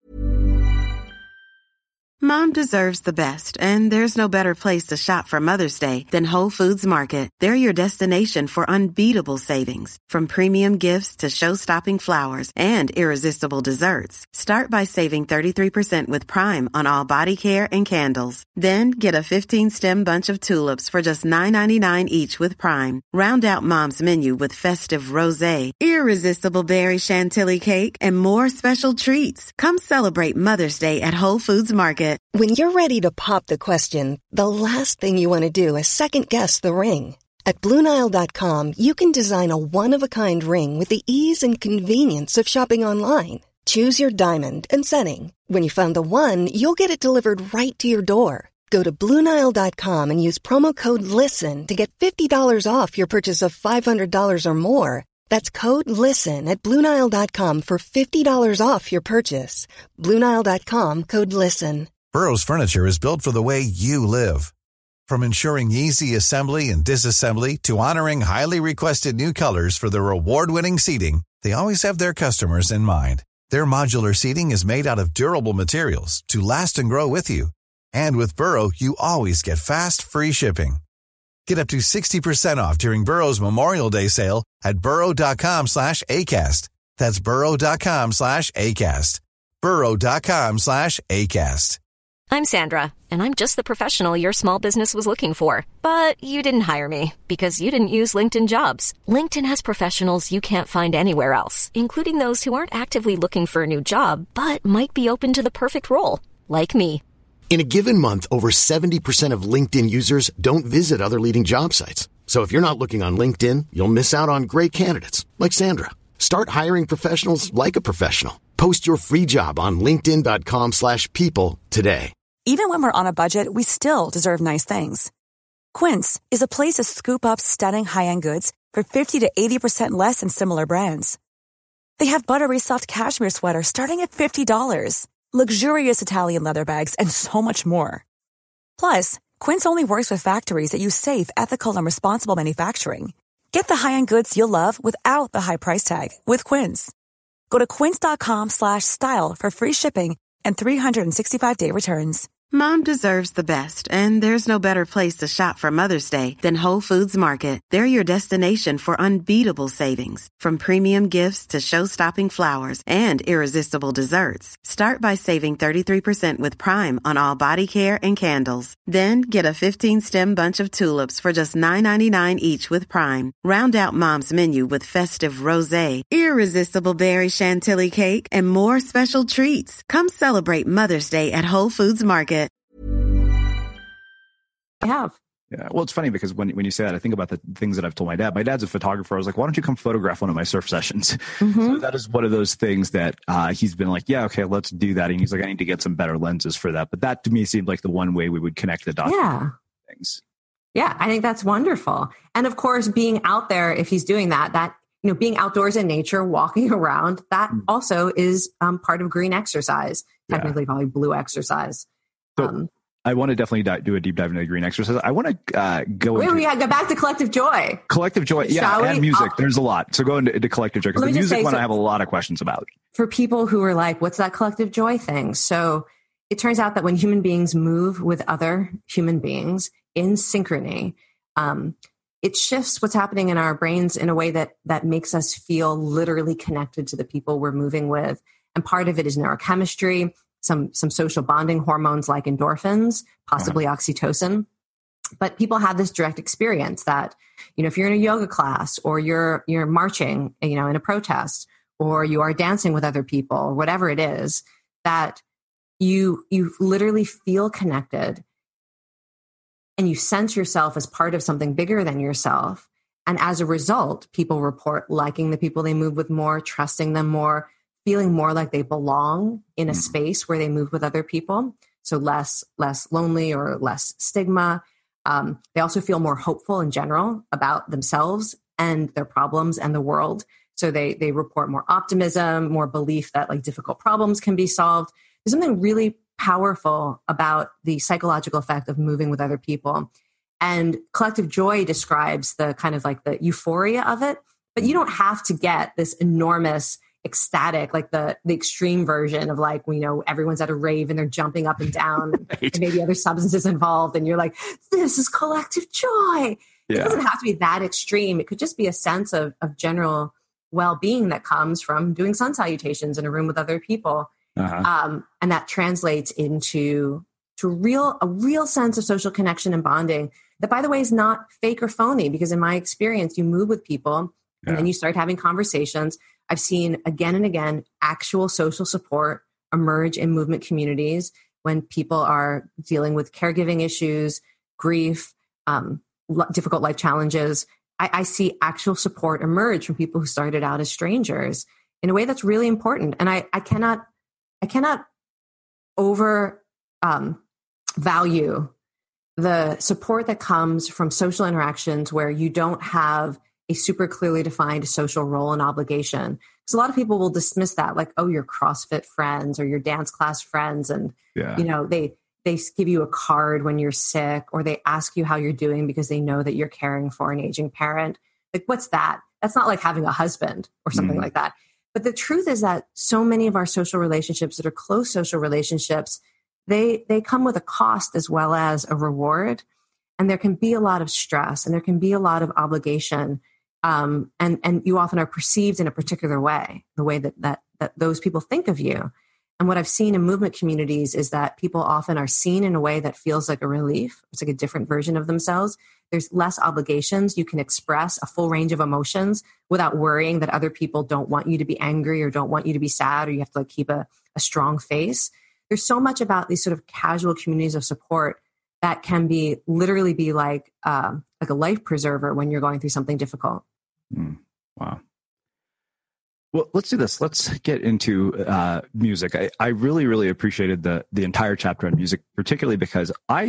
Mom deserves the best, and there's no better place to shop for Mother's Day than Whole Foods Market. They're your destination for unbeatable savings, from premium gifts to show-stopping flowers and irresistible desserts. Start by saving 33% with Prime on all body care and candles. Then get a 15-stem bunch of tulips for just $9.99 each with Prime. Round out Mom's menu with festive rosé, irresistible berry chantilly cake, and more special treats. Come celebrate Mother's Day at Whole Foods Market. When you're ready to pop the question, the last thing you want to do is second-guess the ring. At BlueNile.com, you can design a one-of-a-kind ring with the ease and convenience of shopping online. Choose your diamond and setting. When you find the one, you'll get it delivered right to your door. Go to BlueNile.com and use promo code LISTEN to get $50 off your purchase of $500 or more. That's code LISTEN at BlueNile.com for $50 off your purchase. BlueNile.com, code LISTEN. Burrow's furniture is built for the way you live. From ensuring easy assembly and disassembly to honoring highly requested new colors for their award-winning seating, they always have their customers in mind. Their modular seating is made out of durable materials to last and grow with you. And with Burrow, you always get fast, free shipping. Get up to 60% off during Burrow's Memorial Day sale at burrow.com/ACAST. That's burrow.com/ACAST. burrow.com/ACAST. I'm Sandra, and I'm just the professional your small business was looking for. But you didn't hire me because you didn't use LinkedIn Jobs. LinkedIn has professionals you can't find anywhere else, including those who aren't actively looking for a new job, but might be open to the perfect role, like me. In a given month, over 70% of LinkedIn users don't visit other leading job sites. So if you're not looking on LinkedIn, you'll miss out on great candidates like Sandra. Start hiring professionals like a professional. Post your free job on linkedin.com/people today. Even when we're on a budget, we still deserve nice things. Quince is a place to scoop up stunning high-end goods for 50 to 80% less than similar brands. They have buttery soft cashmere sweaters starting at $50, luxurious Italian leather bags, and so much more. Plus, Quince only works with factories that use safe, ethical, and responsible manufacturing. Get the high-end goods you'll love without the high price tag with Quince. Go to quince.com/style for free shipping and 365-day returns. Mom deserves the best, and there's no better place to shop for Mother's Day than Whole Foods Market. They're your destination for unbeatable savings, from premium gifts to show-stopping flowers and irresistible desserts. Start by saving 33% with Prime on all body care and candles. Then get a 15-stem bunch of tulips for just $9.99 each with Prime. Round out Mom's menu with festive rosé, irresistible berry chantilly cake, and more special treats. Come celebrate Mother's Day at Whole Foods Market. Have. Yeah. Well, it's funny because when you say that, I think about the things that I've told my dad. My dad's a photographer. I was like, why don't you come photograph one of my surf sessions? Mm-hmm. So that is one of those things that he's been like, yeah, okay, let's do that. And he's like, I need to get some better lenses for that. But that to me seemed like the one way we would connect the dots. Yeah. Things. Yeah, I think that's wonderful. And of course, being out there, if he's doing that, being outdoors in nature, walking around, that also is part of green exercise, technically probably blue exercise. So, I want to definitely do a deep dive into the green exercise. I want to go into... We go back to collective joy. Collective joy, and music. There's a lot. So go into collective joy, because the music one I have a lot of questions about. For people who are like, what's that collective joy thing? So it turns out that when human beings move with other human beings in synchrony, it shifts what's happening in our brains in a way that makes us feel literally connected to the people we're moving with. And part of it is neurochemistry, some social bonding hormones like endorphins, possibly oxytocin. But people have this direct experience that, if you're in a yoga class or you're marching, in a protest, or you are dancing with other people, or whatever it is, that you literally feel connected and you sense yourself as part of something bigger than yourself. And as a result, people report liking the people they move with more, trusting them more, feeling more like they belong in a space where they move with other people. So less lonely or less stigma. They also feel more hopeful in general about themselves and their problems and the world. So they report more optimism, more belief that like difficult problems can be solved. There's something really powerful about the psychological effect of moving with other people. And collective joy describes the kind of like the euphoria of it, but you don't have to get this enormous ecstatic, like the extreme version of like, everyone's at a rave and they're jumping up and down and maybe other substances involved. And you're like, this is collective joy. Yeah. It doesn't have to be that extreme. It could just be a sense of general well-being that comes from doing sun salutations in a room with other people. Uh-huh. And that translates into a real sense of social connection and bonding that, by the way, is not fake or phony, because in my experience, you move with people and then you start having conversations. I've seen again and again actual social support emerge in movement communities when people are dealing with caregiving issues, grief, difficult life challenges. I see actual support emerge from people who started out as strangers in a way that's really important. And I cannot over value the support that comes from social interactions where you don't have a super clearly defined social role and obligation. Because a lot of people will dismiss that, like, oh, your CrossFit friends or your dance class friends. And, they give you a card when you're sick, or they ask you how you're doing because they know that you're caring for an aging parent. Like, what's that? That's not like having a husband or something like that. But the truth is that so many of our social relationships that are close social relationships, they come with a cost as well as a reward. And there can be a lot of stress and there can be a lot of obligation. And you often are perceived in a particular way, the way that those people think of you. And what I've seen in movement communities is that people often are seen in a way that feels like a relief. It's like a different version of themselves. There's less obligations. You can express a full range of emotions without worrying that other people don't want you to be angry or don't want you to be sad, or you have to like keep a strong face. There's so much about these sort of casual communities of support that can be literally be like a life preserver when you're going through something difficult. Wow. Well, let's do this. Let's get into music. I really, really appreciated the entire chapter on music, particularly because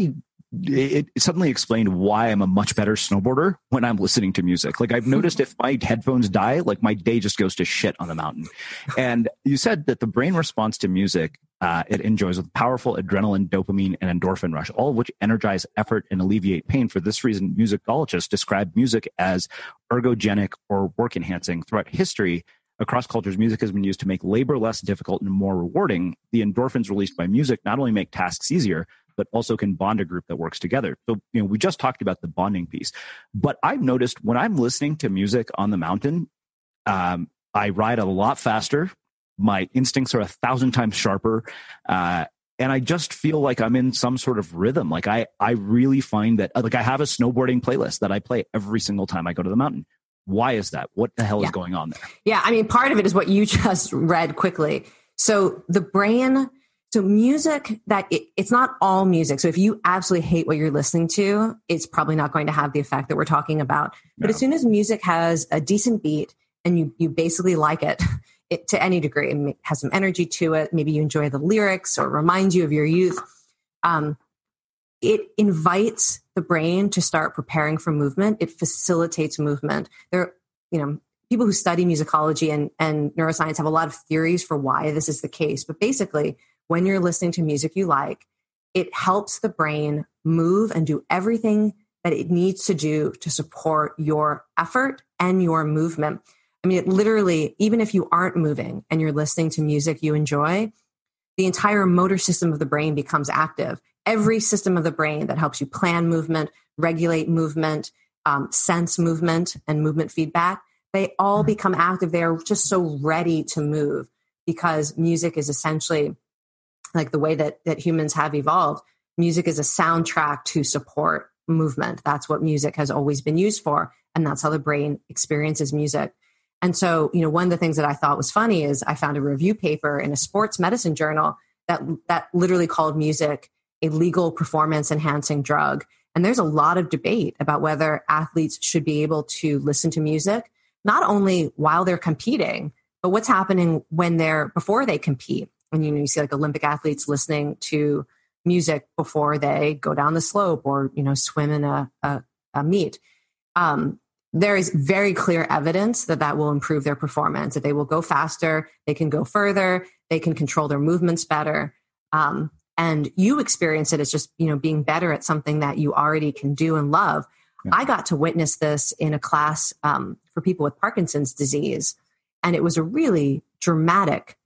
it suddenly explained why I'm a much better snowboarder when I'm listening to music. Like, I've noticed if my headphones die, like my day just goes to shit on the mountain. And you said that the brain responds to music, it enjoys with powerful adrenaline, dopamine, and endorphin rush, all of which energize effort and alleviate pain. For this reason, musicologists describe music as ergogenic or work enhancing. Throughout history, across cultures, music has been used to make labor less difficult and more rewarding. The endorphins released by music not only make tasks easier, but also can bond a group that works together. So, we just talked about the bonding piece, but I've noticed when I'm listening to music on the mountain, I ride a lot faster. My instincts are 1,000 times sharper. And I just feel like I'm in some sort of rhythm. Like I really find that, like, I have a snowboarding playlist that I play every single time I go to the mountain. Why is that? What the hell is going on there? Yeah. I mean, part of it is what you just read quickly. So the brain, so music, it's not all music. So if you absolutely hate what you're listening to, it's probably not going to have the effect that we're talking about. But as soon as music has a decent beat and you basically like it to any degree, it has some energy to it, maybe you enjoy the lyrics or reminds you of your youth, it invites the brain to start preparing for movement. It facilitates movement. There, people who study musicology and neuroscience have a lot of theories for why this is the case. But basically, when you're listening to music you like, it helps the brain move and do everything that it needs to do to support your effort and your movement. I mean, it literally, even if you aren't moving and you're listening to music you enjoy, the entire motor system of the brain becomes active. Every system of the brain that helps you plan movement, regulate movement, sense movement, and movement feedback, they all become active. They are just so ready to move because music is essentially like the way that humans have evolved. Music is a soundtrack to support movement. That's what music has always been used for. And that's how the brain experiences music. And so, one of the things that I thought was funny is I found a review paper in a sports medicine journal that literally called music a legal performance enhancing drug. And there's a lot of debate about whether athletes should be able to listen to music, not only while they're competing, but what's happening before they compete. And, you see like Olympic athletes listening to music before they go down the slope or, swim in a meet. There is very clear evidence that will improve their performance, that they will go faster, they can go further, they can control their movements better. And you experience it as just, being better at something that you already can do and love. Yeah. I got to witness this in a class for people with Parkinson's disease. And it was a really dramatic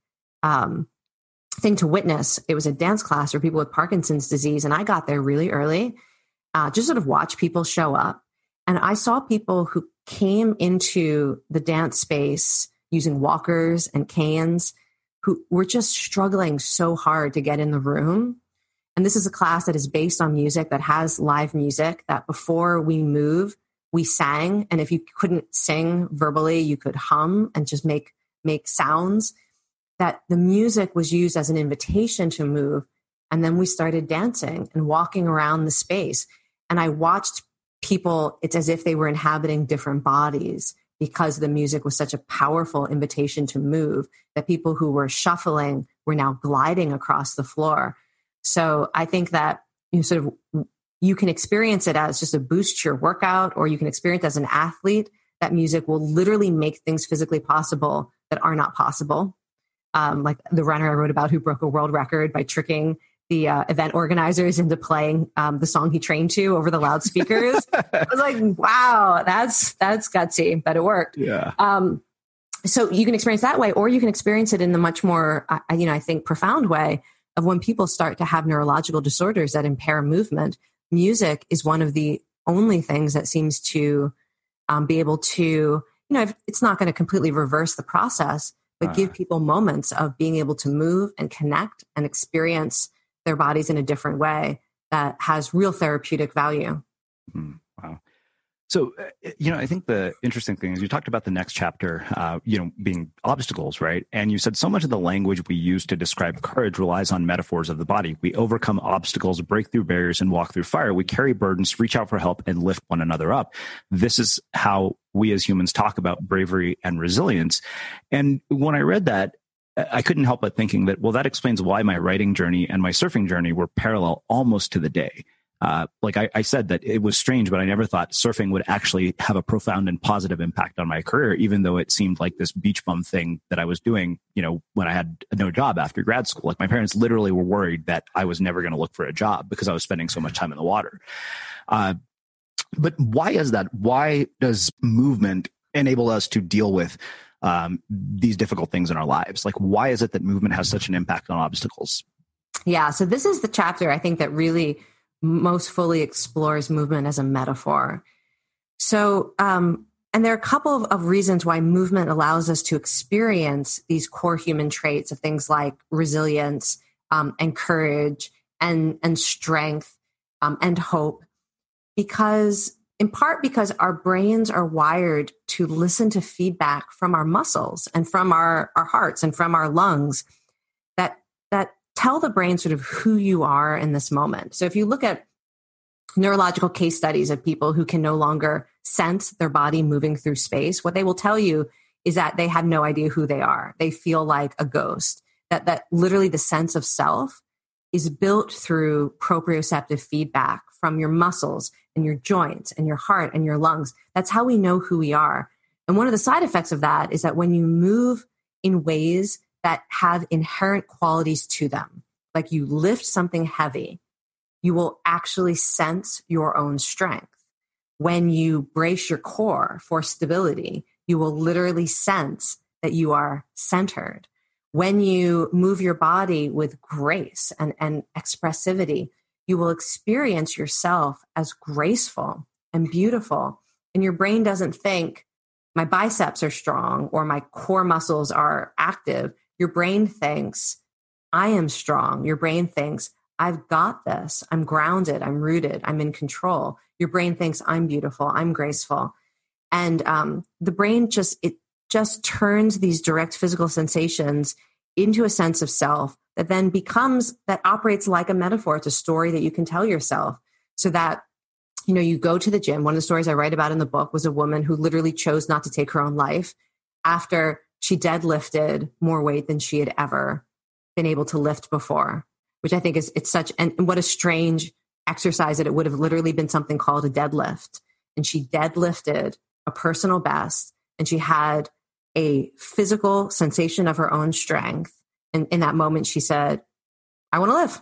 thing to witness. It was a dance class for people with Parkinson's disease. And I got there really early, just sort of watch people show up. And I saw people who came into the dance space using walkers and canes, who were just struggling so hard to get in the room. And this is a class that is based on music, that has live music, that before we move, we sang. And if you couldn't sing verbally, you could hum and just make sounds. That the music was used as an invitation to move. And then we started dancing and walking around the space. And I watched people, it's as if they were inhabiting different bodies, because the music was such a powerful invitation to move, that people who were shuffling were now gliding across the floor. So I think that you can experience it as just a boost to your workout, or you can experience it as an athlete that music will literally make things physically possible that are not possible. Like the runner I wrote about who broke a world record by tricking the event organizers into playing the song he trained to over the loudspeakers. I was like, wow, that's gutsy, but it worked. Yeah. So you can experience that way, or you can experience it in the much more, I think, profound way of when people start to have neurological disorders that impair movement. Music is one of the only things that seems to be able to, it's not going to completely reverse the process, but give people moments of being able to move and connect and experience their bodies in a different way that has real therapeutic value. Wow. So, I think the interesting thing is you talked about the next chapter, being obstacles, right? And you said so much of the language we use to describe courage relies on metaphors of the body. We overcome obstacles, break through barriers, and walk through fire. We carry burdens, reach out for help, and lift one another up. This is how we as humans talk about bravery and resilience. And when I read that, I couldn't help but thinking that, well, that explains why my writing journey and my surfing journey were parallel almost to the day. I said that it was strange, but I never thought surfing would actually have a profound and positive impact on my career, even though it seemed like this beach bum thing that I was doing, when I had no job after grad school. Like my parents literally were worried that I was never going to look for a job because I was spending so much time in the water. But why is that? Why does movement enable us to deal with these difficult things in our lives? Like, why is it that movement has such an impact on obstacles? Yeah. So this is the chapter I think that really most fully explores movement as a metaphor. So, and there are a couple of reasons why movement allows us to experience these core human traits of things like resilience and courage and strength and hope. In part because our brains are wired to listen to feedback from our muscles and from our hearts and from our lungs that tell the brain sort of who you are in this moment. So if you look at neurological case studies of people who can no longer sense their body moving through space, what they will tell you is that they have no idea who they are. They feel like a ghost, that literally the sense of self is built through proprioceptive feedback from your muscles and your joints and your heart and your lungs. That's how we know who we are. And one of the side effects of that is that when you move in ways that have inherent qualities to them, like you lift something heavy, you will actually sense your own strength. When you brace your core for stability, you will literally sense that you are centered. When you move your body with grace and expressivity, you will experience yourself as graceful and beautiful. And your brain doesn't think, my biceps are strong or my core muscles are active. Your brain thinks, I am strong. Your brain thinks, I've got this. I'm grounded. I'm rooted. I'm in control. Your brain thinks, I'm beautiful. I'm graceful. And the brain just turns these direct physical sensations into a sense of self that then operates like a metaphor. It's a story that you can tell yourself so that, you go to the gym. One of the stories I write about in the book was a woman who literally chose not to take her own life after she deadlifted more weight than she had ever been able to lift before, which I think it's such, and what a strange exercise that it would have literally been something called a deadlift. And she deadlifted a personal best, and she had a physical sensation of her own strength. And in that moment, she said, I want to live.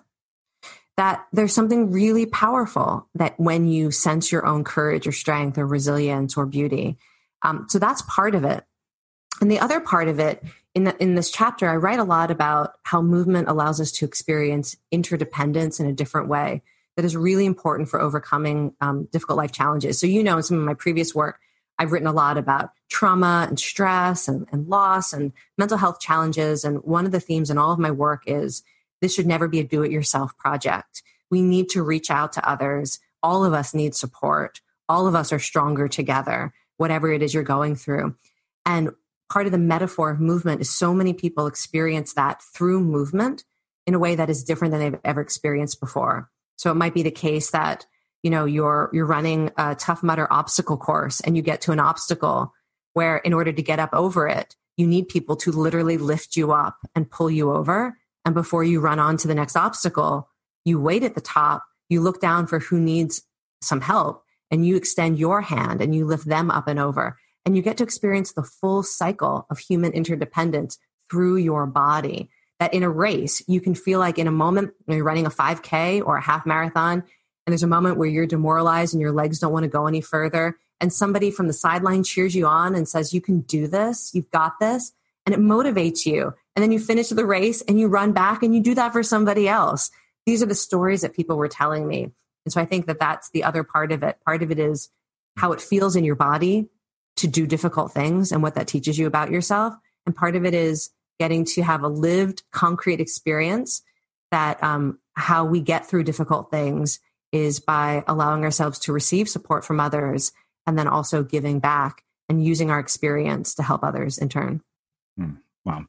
That there's something really powerful that when you sense your own courage or strength or resilience or beauty. So that's part of it. And the other part of it, in this chapter, I write a lot about how movement allows us to experience interdependence in a different way that is really important for overcoming difficult life challenges. So, in some of my previous work, I've written a lot about trauma and stress and loss and mental health challenges. And one of the themes in all of my work is this should never be a do-it-yourself project. We need to reach out to others. All of us need support. All of us are stronger together, whatever it is you're going through. And part of the metaphor of movement is so many people experience that through movement in a way that is different than they've ever experienced before. So it might be the case that, you're running a Tough Mudder obstacle course and you get to an obstacle where in order to get up over it, you need people to literally lift you up and pull you over. And before you run on to the next obstacle, you wait at the top, you look down for who needs some help, and you extend your hand and you lift them up and over. and you get to experience the full cycle of human interdependence through your body. That in a race, you can feel like in a moment when you're running a 5K or a half marathon, and there's a moment where you're demoralized and your legs don't want to go any further, and somebody from the sideline cheers you on and says, you can do this, you've got this, and it motivates you. And then you finish the race and you run back and you do that for somebody else. These are the stories that people were telling me. And so I think that that's the other part of it. Part of it is how it feels in your body to do difficult things and what that teaches you about yourself. And part of it is getting to have a lived, concrete experience that how we get through difficult things is by allowing ourselves to receive support from others and then also giving back and using our experience to help others in turn. Wow.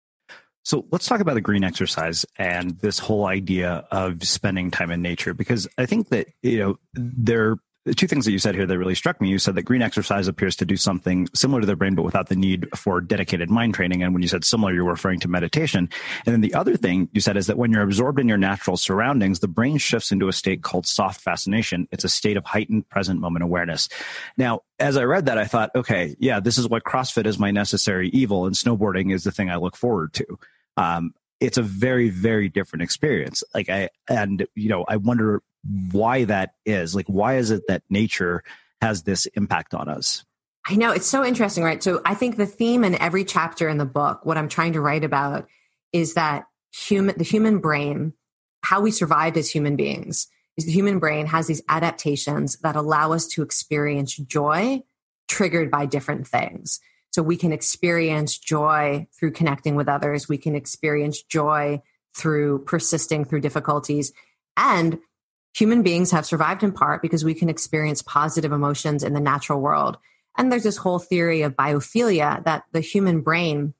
So let's talk about the green exercise and this whole idea of spending time in nature, because I think that, there are two things that you said here that really struck me. You said that green exercise appears to do something similar to the brain, but without the need for dedicated mind training. And when you said similar, you're referring to meditation. And then the other thing you said is that when you're absorbed in your natural surroundings, the brain shifts into a state called soft fascination. It's a state of heightened present moment awareness. Now, as I read that, I thought, okay, yeah, this is what CrossFit is my necessary evil, and snowboarding is the thing I look forward to. It's a very, very different experience. I wonder why that is. Why is it that nature has this impact on us? I know, it's so interesting, right? So I think the theme in every chapter in the book, what I'm trying to write about is that the human brain, how we survived as human beings, is the human brain has these adaptations that allow us to experience joy triggered by different things. So we can experience joy through connecting with others. We can experience joy through persisting through difficulties. And human beings have survived in part because we can experience positive emotions in the natural world. And there's this whole theory of biophilia that the human brain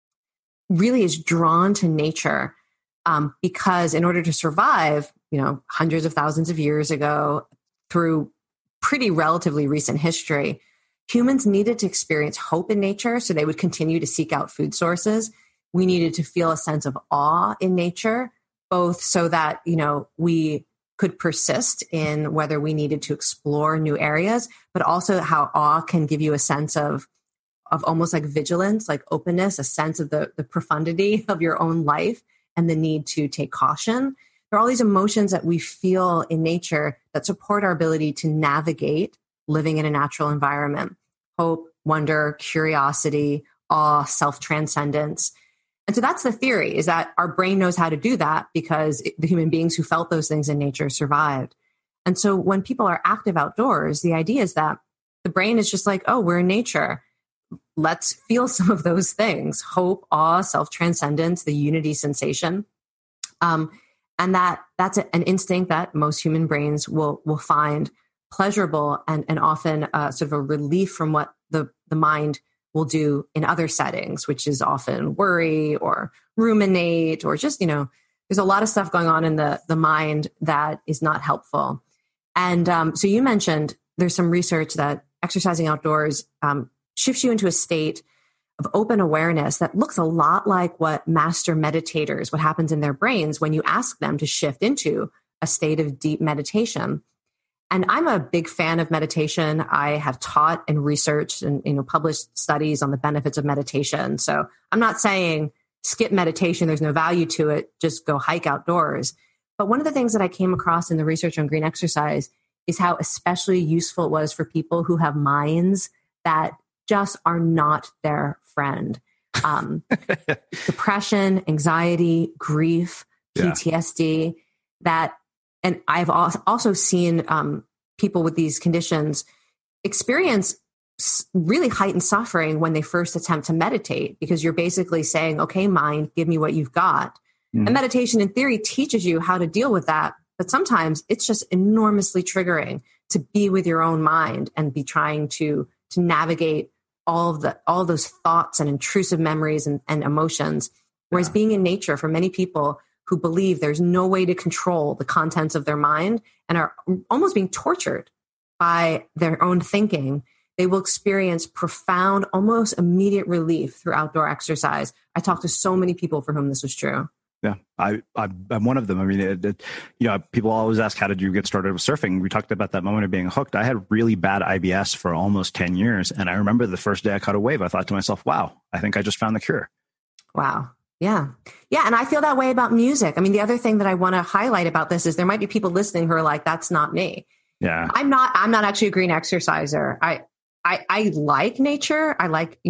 really is drawn to nature because in order to survive, hundreds of thousands of years ago through pretty relatively recent history, humans needed to experience hope in nature, so they would continue to seek out food sources. We needed to feel a sense of awe in nature, both so that, we could persist in whether we needed to explore new areas, but also how awe can give you a sense of almost like vigilance, like openness, a sense of the profundity of your own life and the need to take caution. There are all these emotions that we feel in nature that support our ability to navigate living in a natural environment: hope, wonder, curiosity, awe, self-transcendence. And so that's the theory, is that our brain knows how to do that because the human beings who felt those things in nature survived. And so when people are active outdoors, the idea is that the brain is just like, oh, we're in nature. Let's feel some of those things: hope, awe, self-transcendence, the unity sensation. And that's an instinct that most human brains will find pleasurable and often sort of a relief from what the mind will do in other settings, which is often worry or ruminate or just, there's a lot of stuff going on in the mind that is not helpful. And so you mentioned there's some research that exercising outdoors shifts you into a state of open awareness that looks a lot like what master meditators, what happens in their brains when you ask them to shift into a state of deep meditation. And I'm a big fan of meditation. I have taught and researched and published studies on the benefits of meditation. So I'm not saying skip meditation, there's no value to it, just go hike outdoors. But one of the things that I came across in the research on green exercise is how especially useful it was for people who have minds that just are not their friend. Depression, anxiety, grief, PTSD, and I've also seen people with these conditions experience really heightened suffering when they first attempt to meditate, because you're basically saying, okay, mind, give me what you've got. And meditation in theory teaches you how to deal with that. But sometimes it's just enormously triggering to be with your own mind and be trying to navigate all of those thoughts and intrusive memories and emotions. Whereas being in nature, for many people who believe there's no way to control the contents of their mind and are almost being tortured by their own thinking, they will experience profound, almost immediate relief through outdoor exercise. I talked to so many people for whom this was true. Yeah, I'm one of them. I mean, people always ask, how did you get started with surfing? We talked about that moment of being hooked. I had really bad IBS for almost 10 years. And I remember the first day I caught a wave, I thought to myself, wow, I think I just found the cure. Wow. Yeah. Yeah. And I feel that way about music. I mean, the other thing that I want to highlight about this is there might be people listening who are like, that's not me. Yeah. I'm not actually a green exerciser. I like nature. I like,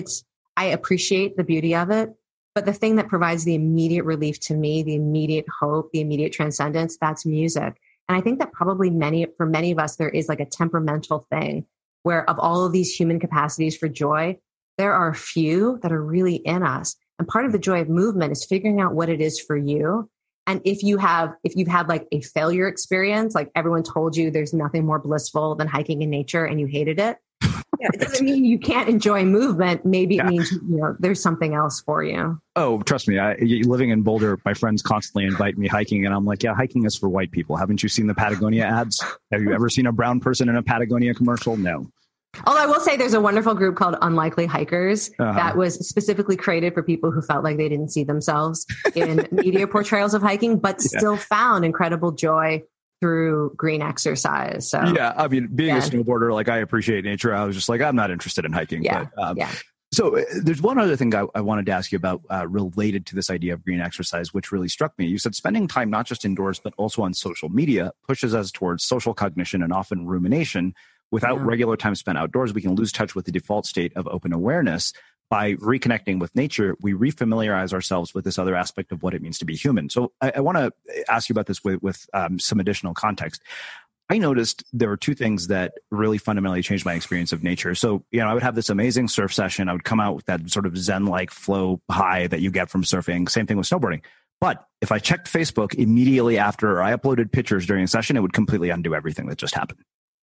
I appreciate the beauty of it. But the thing that provides the immediate relief to me, the immediate hope, the immediate transcendence, that's music. And I think that probably for many of us, there is like a temperamental thing where of all of these human capacities for joy, there are a few that are really in us. And part of the joy of movement is figuring out what it is for you. And if you've had like a failure experience, like everyone told you there's nothing more blissful than hiking in nature and you hated it, it doesn't mean you can't enjoy movement. Maybe it means there's something else for you. Oh, trust me. Living in Boulder, my friends constantly invite me hiking, and I'm like, yeah, hiking is for white people. Haven't you seen the Patagonia ads? Have you ever seen a brown person in a Patagonia commercial? No. Although I will say there's a wonderful group called Unlikely Hikers that was specifically created for people who felt like they didn't see themselves in media portrayals of hiking, but still found incredible joy through green exercise. So yeah, I mean, being a snowboarder, like I appreciate nature. I was just like, I'm not interested in hiking. Yeah. But, So there's one other thing I wanted to ask you about related to this idea of green exercise, which really struck me. You said spending time not just indoors, but also on social media pushes us towards social cognition and often rumination. Without regular time spent outdoors, we can lose touch with the default state of open awareness. By reconnecting with nature, we refamiliarize ourselves with this other aspect of what it means to be human. So I want to ask you about this with some additional context. I noticed there were two things that really fundamentally changed my experience of nature. So, I would have this amazing surf session. I would come out with that sort of Zen-like flow high that you get from surfing. Same thing with snowboarding. But if I checked Facebook immediately after I uploaded pictures during a session, it would completely undo everything that just happened.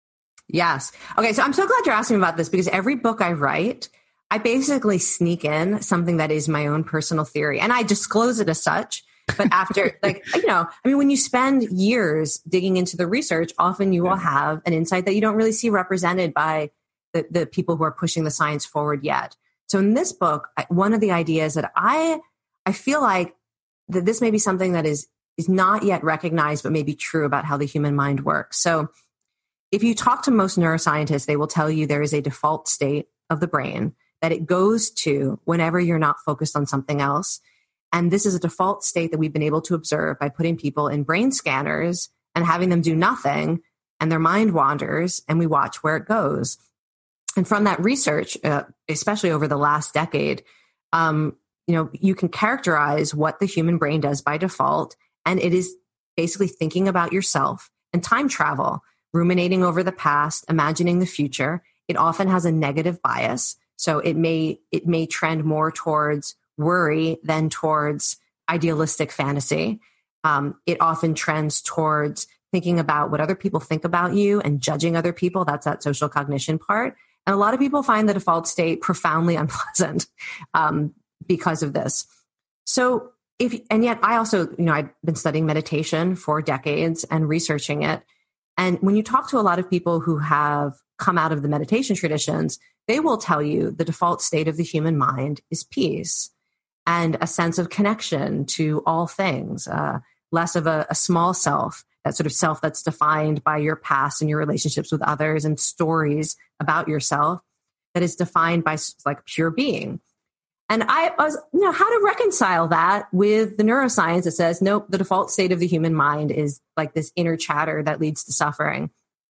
Yes. Okay. So I'm so glad you're asking about this because every book I write, I basically sneak in something that is my own personal theory and I disclose it as such. But after when you spend years digging into the research, often you will have an insight that you don't really see represented by the people who are pushing the science forward yet. So in this book, one of the ideas that I feel like that this may be something that is not yet recognized, but may be true about how the human mind works. So if you talk to most neuroscientists, they will tell you there is a default state of the brain that it goes to whenever you're not focused on something else. And this is a default state that we've been able to observe by putting people in brain scanners and having them do nothing, and their mind wanders, and we watch where it goes. And from that research, especially over the last decade, you can characterize what the human brain does by default, and it is basically thinking about yourself and time travel, ruminating over the past, imagining the future. It often has a negative bias. So it may trend more towards worry than towards idealistic fantasy. It often trends towards thinking about what other people think about you and judging other people. That's that social cognition part. And a lot of people find the default state profoundly unpleasant because of this. So yet I also, I've been studying meditation for decades and researching it. And when you talk to a lot of people who have come out of the meditation traditions, they will tell you the default state of the human mind is peace and a sense of connection to all things, less of a small self, that sort of self that's defined by your past and your relationships with others and stories about yourself, that is defined by like pure being. And I was, how to reconcile that with the neuroscience that says, nope, the default state of the human mind is like this inner chatter that leads to suffering.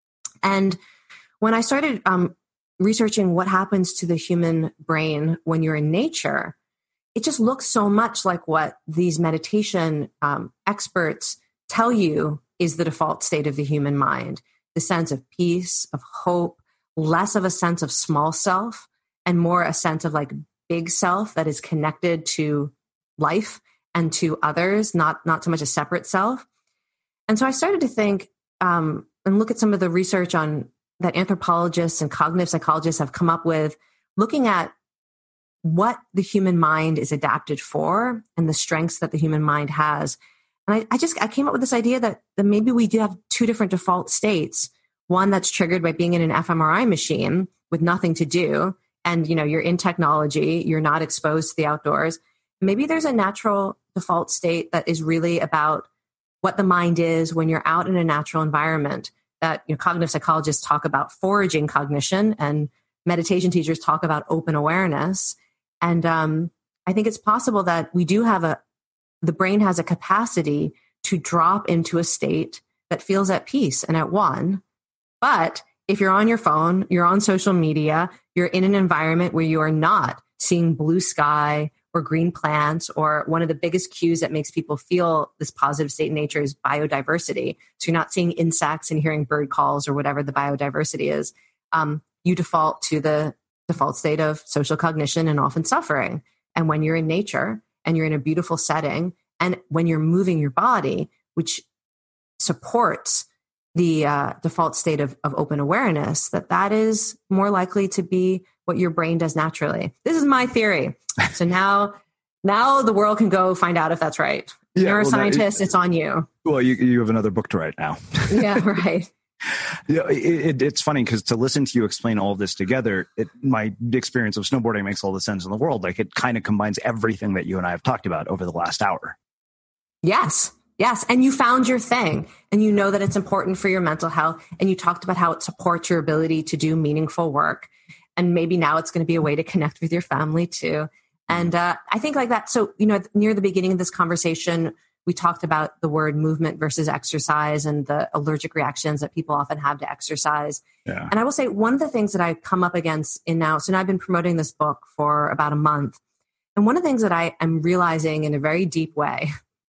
And when I started researching what happens to the human brain when you're in nature, it just looks so much like what these meditation experts tell you is the default state of the human mind. The sense of peace, of hope, less of a sense of small self and more a sense of like big self that is connected to life and to others, not so much a separate self. And so I started to think and look at some of the research on that anthropologists and cognitive psychologists have come up with, looking at what the human mind is adapted for and the strengths that the human mind has. And I came up with this idea that maybe we do have two different default states. One that's triggered by being in an fMRI machine with nothing to do. And, you're in technology, you're not exposed to the outdoors. maybe there's a natural default state that is really about what the mind is when you're out in a natural environment. That cognitive psychologists talk about foraging cognition, and meditation teachers talk about open awareness. And I think it's possible that we do have the brain has a capacity to drop into a state that feels at peace and at one. But if you're on your phone, you're on social media, you're in an environment where you are not seeing blue sky or green plants, or one of the biggest cues that makes people feel this positive state in nature is biodiversity. So you're not seeing insects and hearing bird calls or whatever the biodiversity is. You default to the default state of social cognition and often suffering. And when you're in nature and you're in a beautiful setting, and when you're moving your body, which supports the default state of open awareness, that is more likely to be what your brain does naturally. This is my theory. So now the world can go find out if that's right. Yeah, neuroscientists, it's on you. Well, you have another book to write now. Yeah, right. It's funny because to listen to you explain all of this together, my experience of snowboarding makes all the sense in the world. Like, it kind of combines everything that you and I have talked about over the last hour. Yes. And you found your thing, and you know that it's important for your mental health. And you talked about how it supports your ability to do meaningful work. And maybe now it's going to be a way to connect with your family too. And I think like that. So, near the beginning of this conversation, we talked about the word movement versus exercise and the allergic reactions that people often have to exercise. Yeah. And I will say one of the things that I've come up against now I've been promoting this book for about a month. And one of the things that I am realizing in a very deep way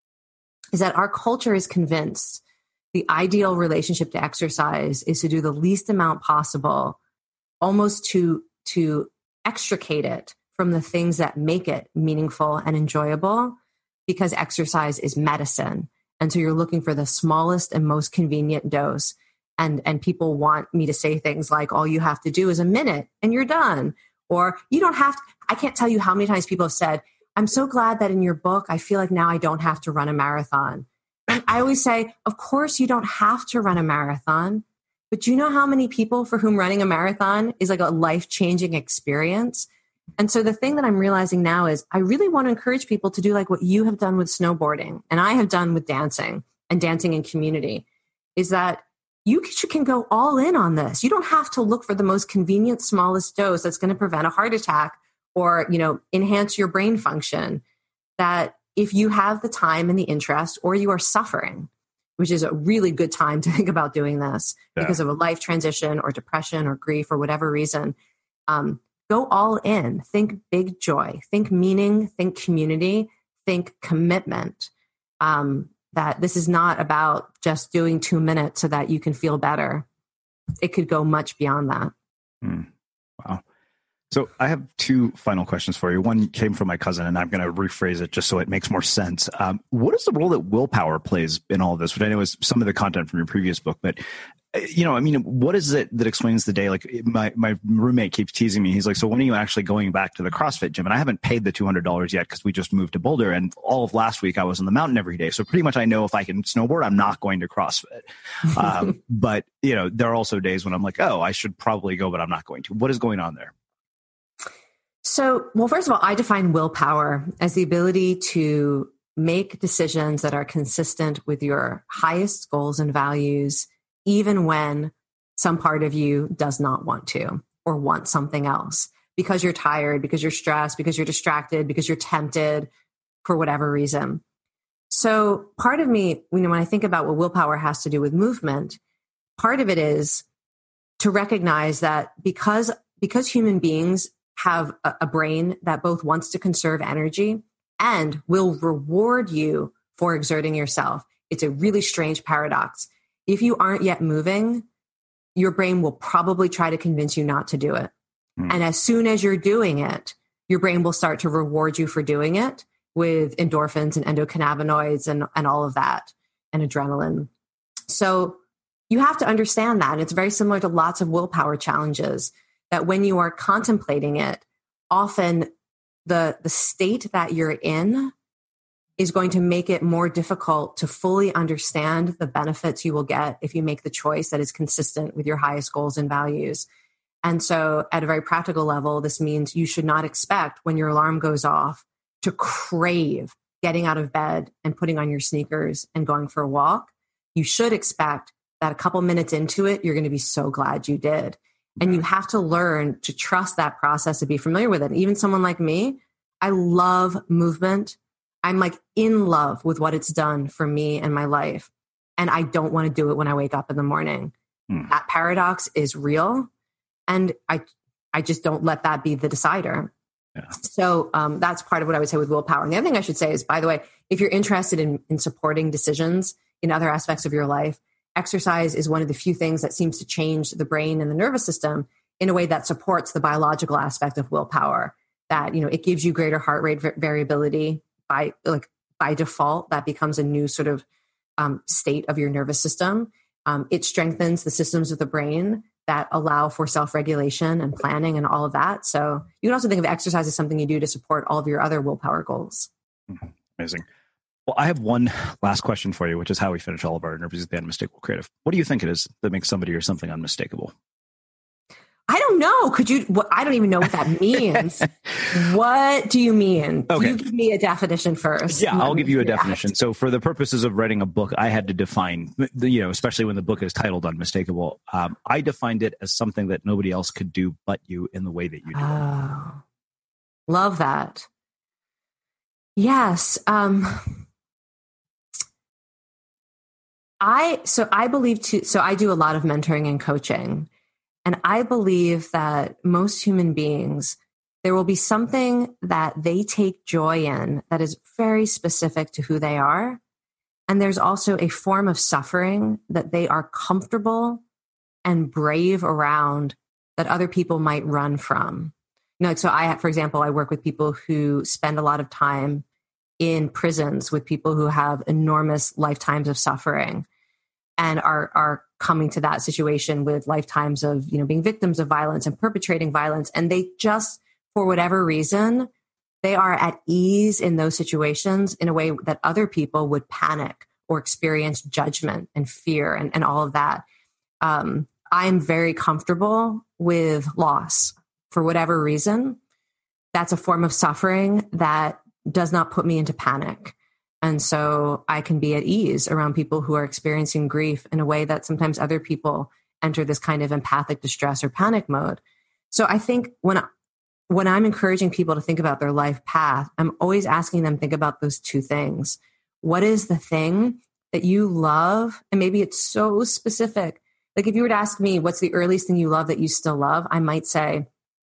is that our culture is convinced the ideal relationship to exercise is to do the least amount possible, almost to extricate it from the things that make it meaningful and enjoyable, because exercise is medicine. And so you're looking for the smallest and most convenient dose. And people want me to say things like, all you have to do is a minute and you're done. Or you don't have to. I can't tell you how many times people have said, I'm so glad that in your book, I feel like now I don't have to run a marathon. And I always say, of course you don't have to run a marathon, but do you know how many people for whom running a marathon is like a life-changing experience? And so the thing that I'm realizing now is I really want to encourage people to do like what you have done with snowboarding and I have done with dancing and dancing in community, is that you can go all in on this. You don't have to look for the most convenient, smallest dose that's going to prevent a heart attack or, enhance your brain function. That if you have the time and the interest, or you are suffering, which is a really good time to think about doing this because of a life transition or depression or grief or whatever reason, go all in. Think big joy, think meaning, think community, think commitment. That this is not about just doing 2 minutes so that you can feel better. It could go much beyond that. Wow. So I have two final questions for you. One came from my cousin, and I'm going to rephrase it just so it makes more sense. What is the role that willpower plays in all of this? Which I know is some of the content from your previous book, but what is it that explains the day? Like my roommate keeps teasing me. He's like, so when are you actually going back to the CrossFit gym? And I haven't paid the $200 yet because we just moved to Boulder, and all of last week I was on the mountain every day. So pretty much I know if I can snowboard, I'm not going to CrossFit. But there are also days when I'm like, oh, I should probably go, but I'm not going to. What is going on there? So, well, first of all, I define willpower as the ability to make decisions that are consistent with your highest goals and values, even when some part of you does not want to or want something else, because you're tired, because you're stressed, because you're distracted, because you're tempted for whatever reason. So part of me, when I think about what willpower has to do with movement, part of it is to recognize that because human beings have a brain that both wants to conserve energy and will reward you for exerting yourself. It's a really strange paradox. If you aren't yet moving, your brain will probably try to convince you not to do it. And as soon as you're doing it, your brain will start to reward you for doing it with endorphins and endocannabinoids and all of that, and adrenaline. So you have to understand that. And it's very similar to lots of willpower challenges, that when you are contemplating it, often the state that you're in is going to make it more difficult to fully understand the benefits you will get if you make the choice that is consistent with your highest goals and values. And so at a very practical level, this means you should not expect when your alarm goes off to crave getting out of bed and putting on your sneakers and going for a walk, you should expect that a couple minutes into it, you're going to be so glad you did. And you have to learn to trust that process and be familiar with it. Even someone like me, I love movement. I'm like in love with what it's done for me and my life. And I don't want to do it when I wake up in the morning. That paradox is real. And I just don't let that be the decider. Yeah. So that's part of what I would say with willpower. And the other thing I should say is, by the way, if you're interested in supporting decisions in other aspects of your life, exercise is one of the few things that seems to change the brain and the nervous system in a way that supports the biological aspect of willpower. That, you know, it gives you greater heart rate variability by default. That becomes a new sort of state of your nervous system. It strengthens the systems of the brain that allow for self-regulation and planning and all of that. So you can also think of exercise as something you do to support all of your other willpower goals. Amazing. Well, I have one last question for you, which is how we finish all of our interviews at the Unmistakable Creative. What do you think it is that makes somebody or something unmistakable? I don't know. I don't even know what that means. What do you mean? Okay. You give me a definition first. Yeah, I'll give you a definition. So for the purposes of writing a book, I had to define, especially when the book is titled Unmistakable, I defined it as something that nobody else could do but you in the way that you do it. Love that. Yes. I believe too, so I do a lot of mentoring and coaching. And I believe that most human beings, there will be something that they take joy in that is very specific to who they are. And there's also a form of suffering that they are comfortable and brave around that other people might run from. You know, so for example, I work with people who spend a lot of time in prisons with people who have enormous lifetimes of suffering and are coming to that situation with lifetimes of, being victims of violence and perpetrating violence. And they just, for whatever reason, they are at ease in those situations in a way that other people would panic or experience judgment and fear and all of that. I'm very comfortable with loss for whatever reason. That's a form of suffering that does not put me into panic. And so I can be at ease around people who are experiencing grief in a way that sometimes other people enter this kind of empathic distress or panic mode. So I think when I'm encouraging people to think about their life path, I'm always asking them to think about those two things. What is the thing that you love? And maybe it's so specific. Like if you were to ask me, what's the earliest thing you love that you still love? I might say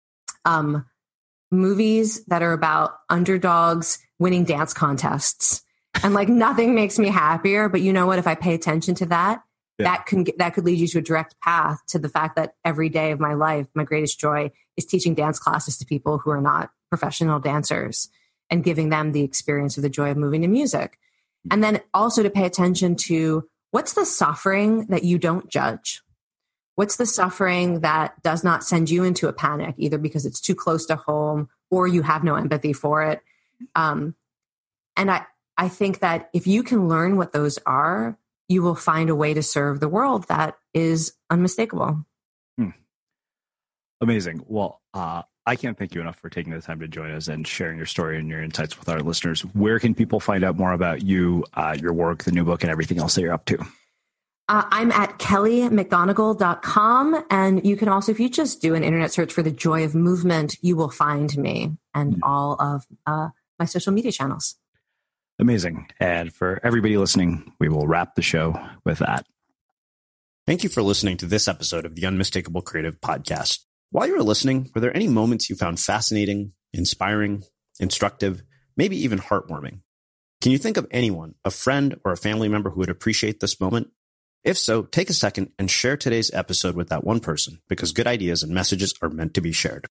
movies that are about underdogs winning dance contests. And like nothing makes me happier. But you know what? If I pay attention to that, that could lead you to a direct path to the fact that every day of my life, my greatest joy is teaching dance classes to people who are not professional dancers and giving them the experience of the joy of moving to music. And then also to pay attention to what's the suffering that you don't judge? What's the suffering that does not send you into a panic, either because it's too close to home or you have no empathy for it? And I think that if you can learn what those are, you will find a way to serve the world that is unmistakable. Amazing. Well, I can't thank you enough for taking the time to join us and sharing your story and your insights with our listeners. Where can people find out more about you, your work, the new book, and everything else that you're up to? I'm at kellymcgonigal.com. And you can also, if you just do an internet search for The Joy of Movement, you will find me and all of my social media channels. Amazing. And for everybody listening, we will wrap the show with that. Thank you for listening to this episode of the Unmistakable Creative Podcast. While you were listening, were there any moments you found fascinating, inspiring, instructive, maybe even heartwarming? Can you think of anyone, a friend or a family member who would appreciate this moment? If so, take a second and share today's episode with that one person, because good ideas and messages are meant to be shared.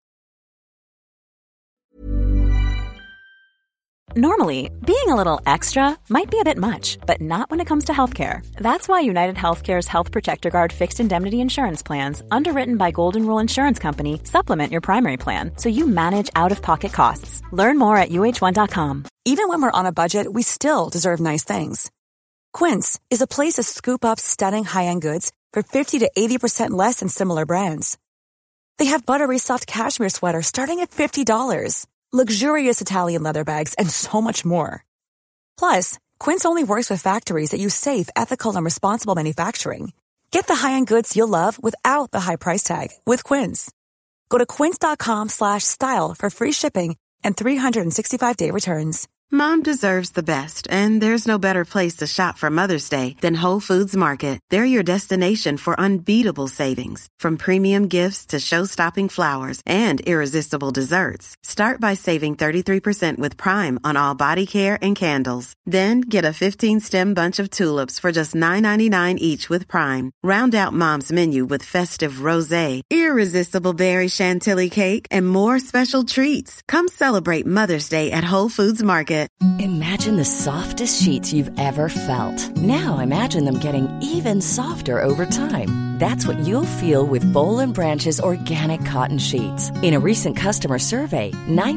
Normally, being a little extra might be a bit much, but not when it comes to healthcare. That's why United Healthcare's Health Protector Guard fixed indemnity insurance plans, underwritten by Golden Rule Insurance Company, supplement your primary plan so you manage out-of-pocket costs. Learn more at UH1.com. Even when we're on a budget, we still deserve nice things. Quince is a place to scoop up stunning high-end goods for 50 to 80% less than similar brands. They have buttery soft cashmere sweaters starting at $50, luxurious Italian leather bags, and so much more. Plus, Quince only works with factories that use safe, ethical, and responsible manufacturing. Get the high-end goods you'll love without the high price tag with Quince. Go to quince.com/style for free shipping and 365-day returns. Mom deserves the best, and there's no better place to shop for Mother's Day than Whole Foods Market. They're your destination for unbeatable savings, from premium gifts to show-stopping flowers and irresistible desserts. Start by saving 33% with Prime on all body care and candles. Then get a 15-stem bunch of tulips for just $9.99 each with Prime. Round out Mom's menu with festive rosé, irresistible berry chantilly cake, and more special treats. Come celebrate Mother's Day at Whole Foods Market. Imagine the softest sheets you've ever felt. Now imagine them getting even softer over time. That's what you'll feel with Boll & Branch's organic cotton sheets. In a recent customer survey,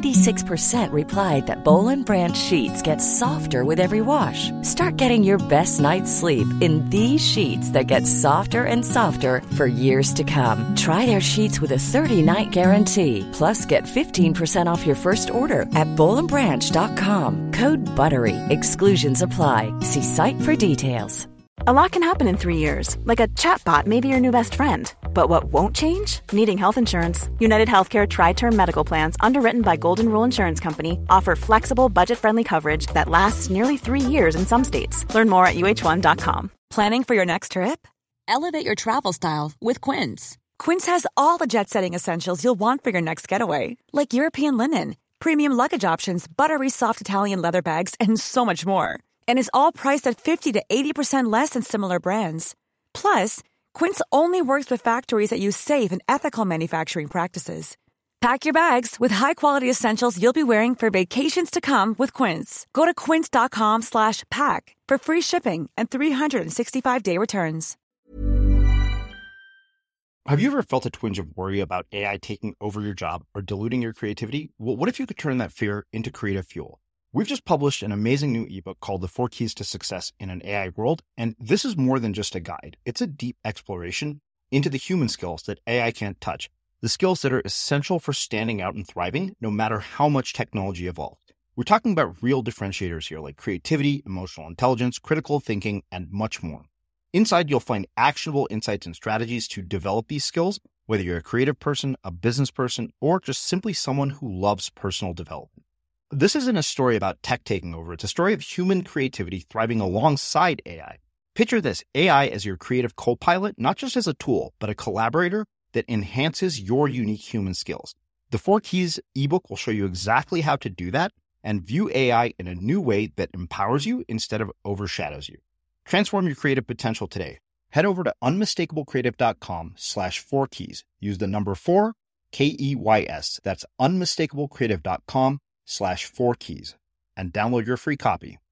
96% replied that Boll & Branch sheets get softer with every wash. Start getting your best night's sleep in these sheets that get softer and softer for years to come. Try their sheets with a 30-night guarantee. Plus, get 15% off your first order at bollandbranch.com. Code BUTTERY. Exclusions apply. See site for details. A lot can happen in 3 years, like a chatbot may be your new best friend. But what won't change? Needing health insurance. United Healthcare Tri-Term Medical Plans, underwritten by Golden Rule Insurance Company, offer flexible, budget-friendly coverage that lasts nearly 3 years in some states. Learn more at uh1.com. Planning for your next trip? Elevate your travel style with Quince. Quince has all the jet-setting essentials you'll want for your next getaway, like European linen, premium luggage options, buttery soft Italian leather bags, and so much more. And is all priced at 50 to 80% less than similar brands. Plus, Quince only works with factories that use safe and ethical manufacturing practices. Pack your bags with high-quality essentials you'll be wearing for vacations to come with Quince. Go to quince.com/pack for free shipping and 365-day returns. Have you ever felt a twinge of worry about AI taking over your job or diluting your creativity? Well, what if you could turn that fear into creative fuel? We've just published an amazing new ebook called The 4 Keys to Success in an AI World, and this is more than just a guide. It's a deep exploration into the human skills that AI can't touch, the skills that are essential for standing out and thriving, no matter how much technology evolves. We're talking about real differentiators here, like creativity, emotional intelligence, critical thinking, and much more. Inside, you'll find actionable insights and strategies to develop these skills, whether you're a creative person, a business person, or just simply someone who loves personal development. This isn't a story about tech taking over. It's a story of human creativity thriving alongside AI. Picture this, AI as your creative co-pilot, not just as a tool, but a collaborator that enhances your unique human skills. The 4 Keys ebook will show you exactly how to do that and view AI in a new way that empowers you instead of overshadows you. Transform your creative potential today. Head over to unmistakablecreative.com/4keys. Use the number 4, KEYS. That's unmistakablecreative.com/4keys and download your free copy.